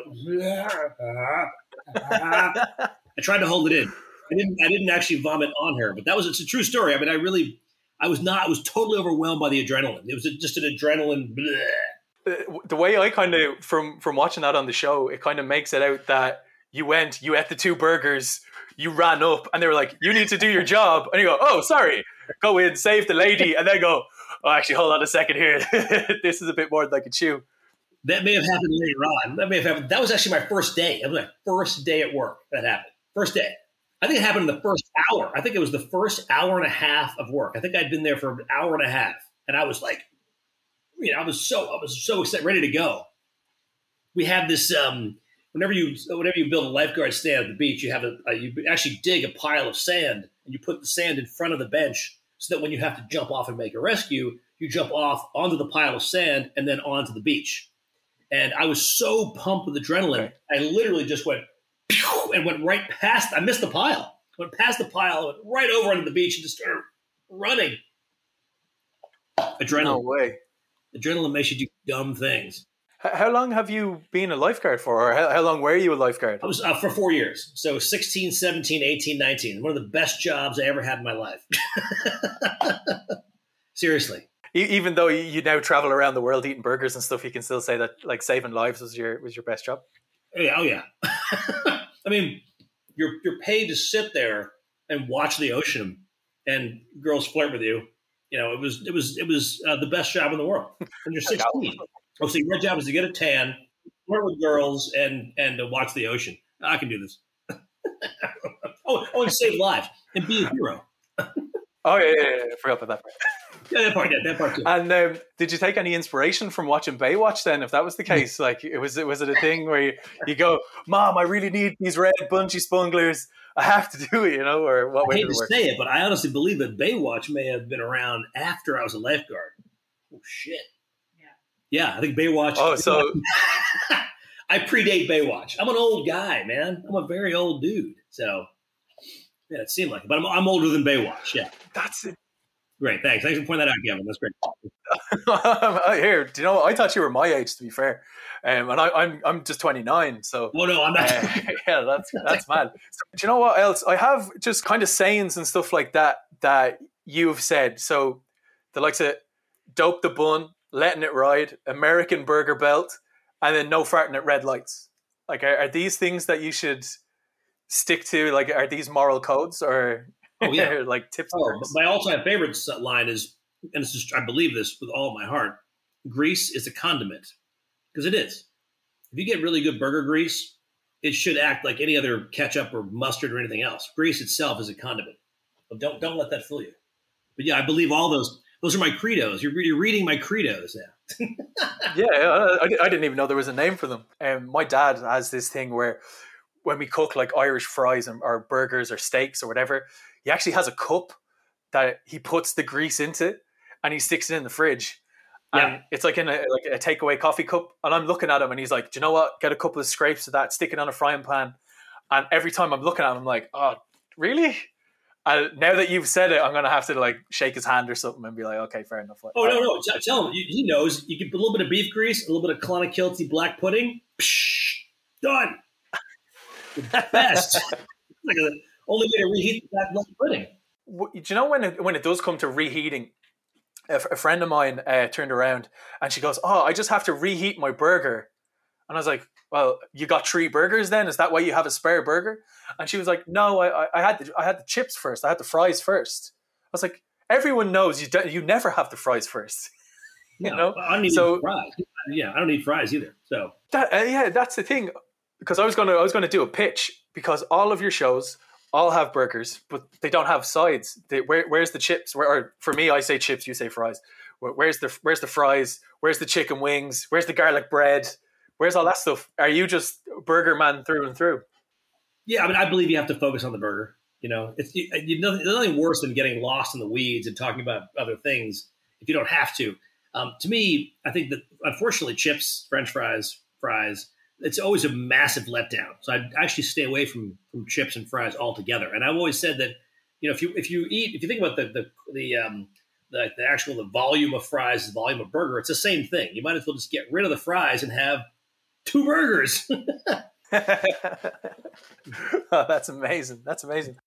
went, I tried to hold it in. I didn't, I didn't actually vomit on her, but that was, it's a true story. I mean, I really, I was not, I was totally overwhelmed by the adrenaline. It was just an adrenaline. Bleh. The way I kind of, from, from watching that on the show, it kind of makes it out that you went, you ate the two burgers, you ran up, and they were like, you need to do your job. And you go, oh, sorry, go in, save the lady, and then go, oh, actually, hold on a second here. This is a bit more than I could chew. That may have happened later on. That may have happened. That was actually my first day. It was my first day at work that happened. First day. I think it happened in the first hour. I think it was the first hour and a half of work. I think I'd been there for an hour and a half. And I was like, you know, I was so, I was so excited, ready to go. We have this, um, whenever you, whenever you build a lifeguard stand at the beach, you have a, a, you actually dig a pile of sand and you put the sand in front of the bench so that when you have to jump off and make a rescue, you jump off onto the pile of sand and then onto the beach. And I was so pumped with adrenaline, I literally just went pew, and went right past. I missed the pile. Went past the pile, went right over onto the beach, and just started running. Adrenaline. No way. Adrenaline makes you do dumb things. How long have you been a lifeguard for? Or how, how long were you a lifeguard? I was uh, for four years. So sixteen, seventeen, eighteen, nineteen. One of the best jobs I ever had in my life. Seriously. Even though you now travel around the world eating burgers and stuff, you can still say that like saving lives was your was your best job. Oh yeah, oh yeah. I mean, you're you're paid to sit there and watch the ocean, and girls flirt with you. You know, it was it was it was uh, the best job in the world. When you're sixteen, oh, so your job is to get a tan, flirt with girls, and and to watch the ocean. I can do this. oh, oh, and save lives and be a hero. Oh yeah, yeah, yeah, I forgot about that part. Yeah, that part, yeah, that part too. And um, did you take any inspiration from watching Baywatch then? If that was the case, like, it was it was it a thing where you, you go, "Mom, I really need these red bungee spanglers. I have to do it," you know, or what I way hate did it to work? say it, but I honestly believe that Baywatch may have been around after I was a lifeguard. Oh shit! Yeah, yeah, I think Baywatch. Oh, so I predate Baywatch. I'm an old guy, man. I'm a very old dude. So yeah, it seemed like it, but I'm, I'm older than Baywatch. Yeah, that's it. Great, thanks. Thanks for pointing that out, Kevin. That's great. Here, do you know what? I thought you were my age, to be fair, um, and I, I'm I'm just twenty-nine. So, oh no, I'm not. Uh, yeah, that's that's mad. So, do you know what else? I have just kind of sayings and stuff like that that you've said. So, the likes of dope the bun, letting it ride, American burger belt, and then no farting at red lights. Like, are, are these things that you should stick to? Like, are these moral codes or? Oh yeah, like tips. Oh, my all-time favorite line is, and this is, I believe this with all of my heart: grease is a condiment, because it is. If you get really good burger grease, it should act like any other ketchup or mustard or anything else. Grease itself is a condiment. But don't don't let that fool you. But yeah, I believe all those. Those are my credos. You're, you're reading my credos now. Yeah, I, I didn't even know there was a name for them. Um, my dad has this thing where when we cook like Irish fries and, or burgers or steaks or whatever, he actually has a cup that he puts the grease into and he sticks it in the fridge. And yeah. It's like in a like a takeaway coffee cup. And I'm looking at him and he's like, do you know what? Get a couple of scrapes of that, stick it on a frying pan. And every time I'm looking at him, I'm like, oh, really? And now that you've said it, I'm going to have to like shake his hand or something and be like, okay, fair enough. Like, oh, no, no. Tell him. He knows. You get a little bit of beef grease, a little bit of Clonakilty black pudding. Psh, done. The best. Like the only way to reheat that black pudding. Do you know when it, when it does come to reheating, a, a friend of mine uh, turned around and she goes, oh, I just have to reheat my burger. And I was like, well, you got three burgers then? Is that why you have a spare burger? And she was like, no, I, I had the, I had the chips first. I had the fries first. I was like, everyone knows you do, you never have the fries first. You no, know? I don't need so, fries. Yeah, I don't need fries either. So that, uh, yeah, that's the thing. Because I was gonna I was gonna do a pitch because all of your shows all have burgers, but they don't have sides. They, where, where's the chips? Where, or for me, I say chips, you say fries. Where, where's the where's the fries? Where's the chicken wings? Where's the garlic bread? Where's all that stuff? Are you just burger man through and through? Yeah, I mean, I believe you have to focus on the burger. You know, it's you, you, there's nothing worse than getting lost in the weeds and talking about other things if you don't have to. Um, to me, I think that unfortunately, chips, French fries, fries, it's always a massive letdown. So I actually stay away from from chips and fries altogether. And I've always said that you know, if you if you eat, if you think about the the the um the, the actual the volume of fries, the volume of burger, it's the same thing. You might as well just get rid of the fries and have two burgers. Oh, that's amazing. That's amazing.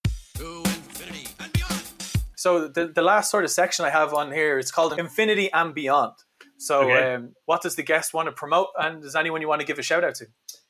So the, the last sort of section I have on here is called Infinity and Beyond. So Okay. um, what does the guest want to promote, and does anyone you want to give a shout out to?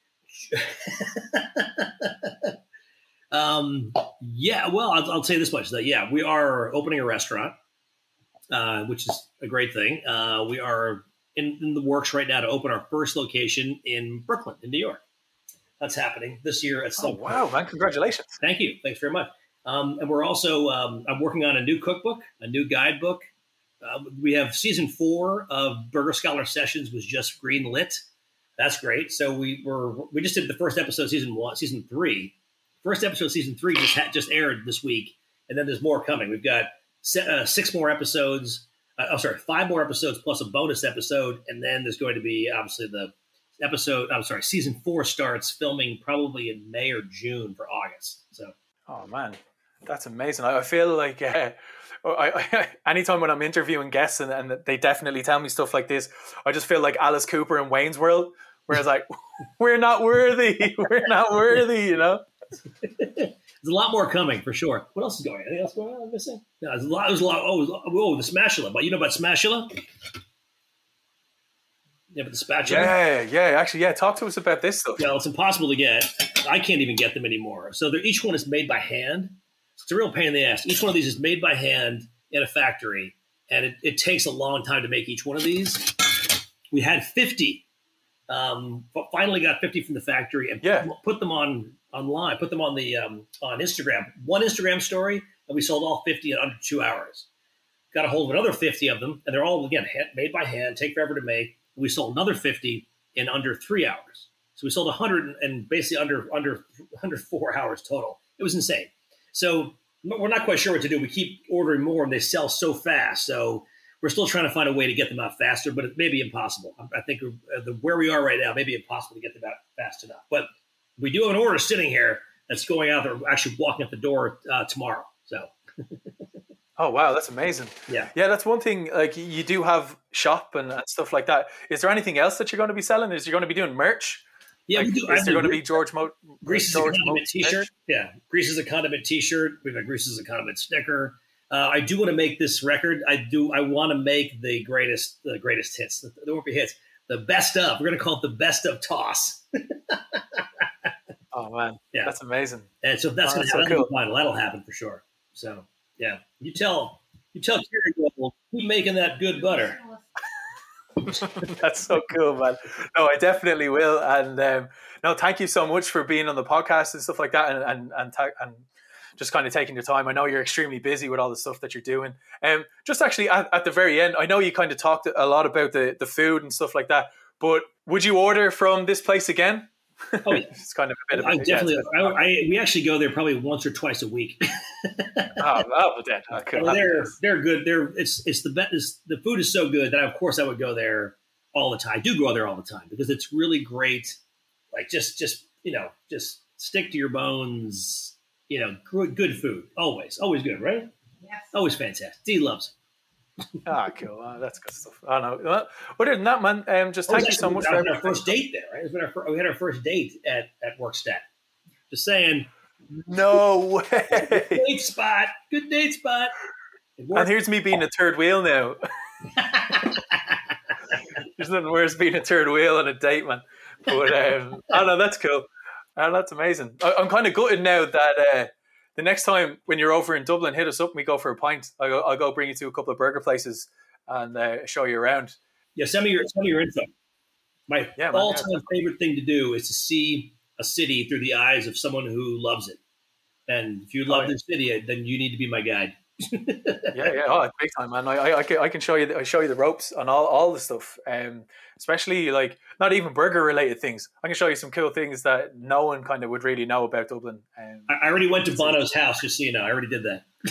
um, yeah, well, I'll, I'll say this much: that yeah, we are opening a restaurant, uh, which is a great thing. Uh, we are in, in the works right now to open our first location in Brooklyn, in New York. That's happening this year at some Oh, wow, man. Congratulations. Thank you. Thanks very much. Um, and we're also, um, I'm working on a new cookbook, a new guidebook. Uh, we have season four of Burger Scholar Sessions was just green lit. That's great. So we were, we just did the first episode of season one, season three. First episode of season three just ha- just aired this week. And then there's more coming. We've got se- uh, six more episodes. Uh, oh, sorry, five more episodes plus a bonus episode. And then there's going to be obviously the episode, I'm sorry, season four starts filming probably in May or June for August. So, Oh, man. That's amazing. I I feel like uh, I, I, anytime when I'm interviewing guests and, and they definitely tell me stuff like this, I just feel like Alice Cooper in Wayne's World, where it's like, we're not worthy. We're not worthy, you know? there's a lot more coming for sure. What else is going on? Anything else going on? I'm missing? No, there's a lot. There's a lot. Oh, oh, the Smashula. But you know about Smashula? Yeah, but the spatula. Yeah, yeah. Actually, yeah. Talk to us about this stuff. Well, it's impossible to get. I can't even get them anymore. So they're, each one is made by hand. It's a real pain in the ass. Each one of these is made by hand in a factory, and it, it takes a long time to make each one of these. We had fifty. Um, but finally got fifty from the factory and Yeah. put them on online. Put them on the um, on Instagram. One Instagram story, and we sold all fifty in under two hours. Got a hold of another fifty of them, and they're all again hand, made by hand. Take forever to make. We sold another fifty in under three hours. So we sold one hundred and basically under under under four hours total. It was insane. So we're not quite sure what to do. We keep ordering more, and they sell so fast. So we're still trying to find a way to get them out faster, but it may be impossible. I think the, where we are right now may be impossible to get them out fast enough. But we do have an order sitting here that's going out there, actually walking out the door uh, tomorrow. So. Oh, wow. That's amazing. Yeah. Yeah, that's one thing. Like, you do have shop and, and stuff like that. Is there anything else that you're going to be selling? Is you going to be doing merch? Yeah, like, we do. Is there going to be George Mo? Grease is George a condiment Moat T-shirt. merch? Yeah, Grease is a condiment T-shirt. We've got Grease is a condiment sticker. Uh, I do want to make this record. I do. I want to make the greatest, the greatest hits. There won't be hits. The best of. We're going to call it the best of Toss. Oh, man. Yeah. That's amazing. And so that's Oh, going that's to so happen. cool. That'll, that'll happen for sure. So yeah, you tell, you tell Kerry, well, keep making that good butter. That's so cool, man. No, I definitely will. And um, no, thank you so much for being on the podcast and stuff like that, and and and, ta- and just kind of taking your time. I know you're extremely busy with all the stuff that you're doing. Um, just actually at, at the very end, I know you kind of talked a lot about the the food and stuff like that. But would you order from this place again? Oh, yeah. It's kind of a bit of I a, definitely. Yeah, I, I we actually go there probably once or twice a week. oh, oh, but then I could Well, have they're this. they're good. They're it's it's the best. The food is so good that of course I would go there all the time. I do go there all the time because it's really great. Like just just you know just stick to your bones. You know, good, good food always always good, right? Yes. Always fantastic. Dee loves it. Ah, cool. Oh, that's good stuff. I know. Well, other than that, man, um, just Oh, thank you that's- so much that for was our everything. first date there. Right? It was our fir- we had our first date at at Workstat. Just saying, No way. date spot, good date spot. It And worked. here's me being a third wheel now. There's nothing worse being a third wheel on a date, man. But um, I know that's cool. Oh, that's amazing. I, I'm kind of gutted now that uh, the next time when you're over in Dublin, hit us up and we go for a pint. I'll go, I'll go bring you to a couple of burger places and uh, show you around. Yeah, send me your send me your info. My Yeah, man, all-time favorite thing to do is to see a city through the eyes of someone who loves it. And if you love Oh, yeah. this city, then you need to be my guide. Yeah, yeah, oh, big time, man. I, I, I, can, I can show you, the, I show you the ropes on all, all the stuff. Um, especially like not even burger related things. I can show you some cool things that no one kind of would really know about Dublin. Um, I, I already went to Bono's house, just so you know. I already did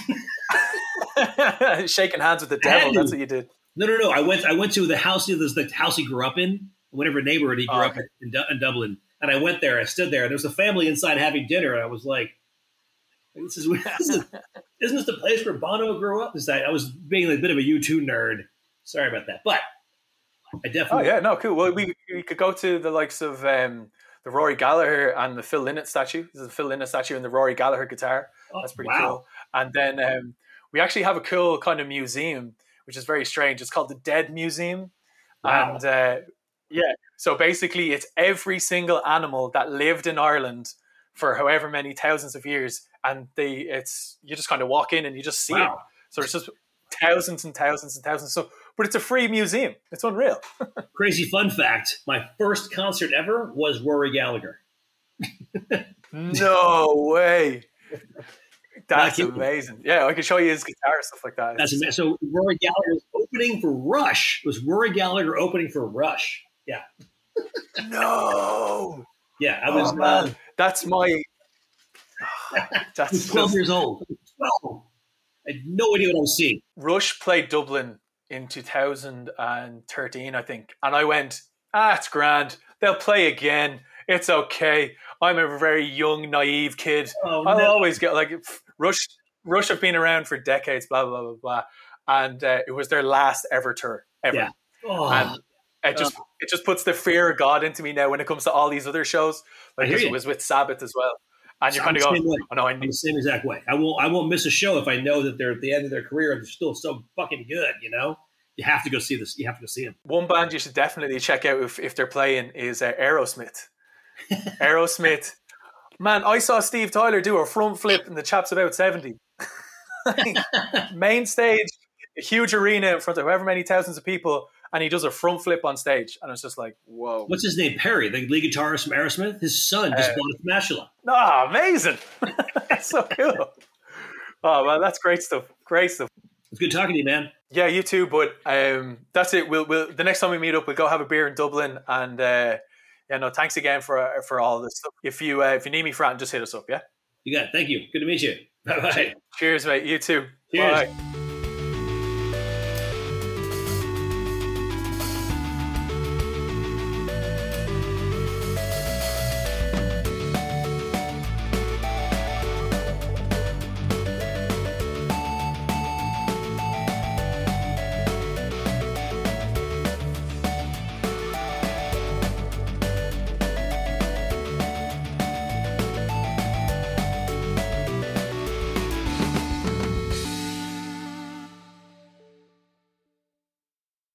that. shaking hands with the I had devil. to. That's what you did. No, no, no. I went. I went to the house. There's the house he grew up in, whatever neighborhood he grew Oh, up okay. in, in, Du- in Dublin. And I went there. I stood there. And there was a family inside having dinner. And I was like, This is, this is isn't this the place where Bono grew up? Is that I was being a bit of a U two nerd. Sorry about that, but I definitely. Oh yeah, no, cool. Well, we we could go to the likes of um, the Rory Gallagher and the Phil Lynott statue. This is a Phil Lynott statue and the Rory Gallagher guitar. Oh, That's pretty wow. cool. And then um, we actually have a cool kind of museum, which is very strange. It's called the Dead Museum, Wow. and uh, yeah, so basically, it's every single animal that lived in Ireland for however many thousands of years, and they it's you just kind of walk in and you just see Wow. it. So it's just thousands and thousands and thousands. So, but it's a free museum. It's unreal. Crazy fun fact: my first concert ever was Rory Gallagher. No way. That's Not kidding. amazing. Yeah, I can show you his guitar and stuff like that. That's amazing. So Rory Gallagher was opening for Rush. It was Rory Gallagher opening for Rush? Yeah, No. yeah. I was Oh, man. uh, That's my. I That's was twelve just, years old. Twelve. I had no idea what I was seeing. Rush played Dublin in two thousand thirteen, I think, and I went, ah, it's grand. They'll play again. It's okay. I'm a very young, naive kid. Oh, I'll no. always get like Rush. Rush have been around for decades. Blah blah blah blah, and uh, it was their last ever tour ever. Yeah. Oh, And it just it just puts the fear of God into me now when it comes to all these other shows. I Like hear this you. was with Sabbath as well, and you're I'm kind of the going, same way. oh no, I I'm need. the same exact way. I won't. I won't miss a show if I know that they're at the end of their career and they're still so fucking good. You know, you have to go see this. You have to go see them. One band you should definitely check out if, if they're playing is uh, Aerosmith. Aerosmith. Man, I saw Steve Tyler do a front flip and the chap's about seventy. Main stage, a huge arena in front of however many thousands of people, and he does a front flip on stage. And it's just like, whoa. What's his name? Perry, the lead guitarist from Aerosmith. His son just Uh, bought it from Ashla. Oh, amazing. That's so cool. Oh, man, that's great stuff. Great stuff. It's good talking to you, man. Yeah, you too. But um, that's it. We'll, we'll the next time we meet up, we'll go have a beer in Dublin. And uh, yeah, no, thanks again for for all this stuff. If you uh, if you need me for that, just hit us up. Yeah. You got it. Thank you. Good to meet you. Bye bye. Cheers, mate. You too. Cheers. Bye.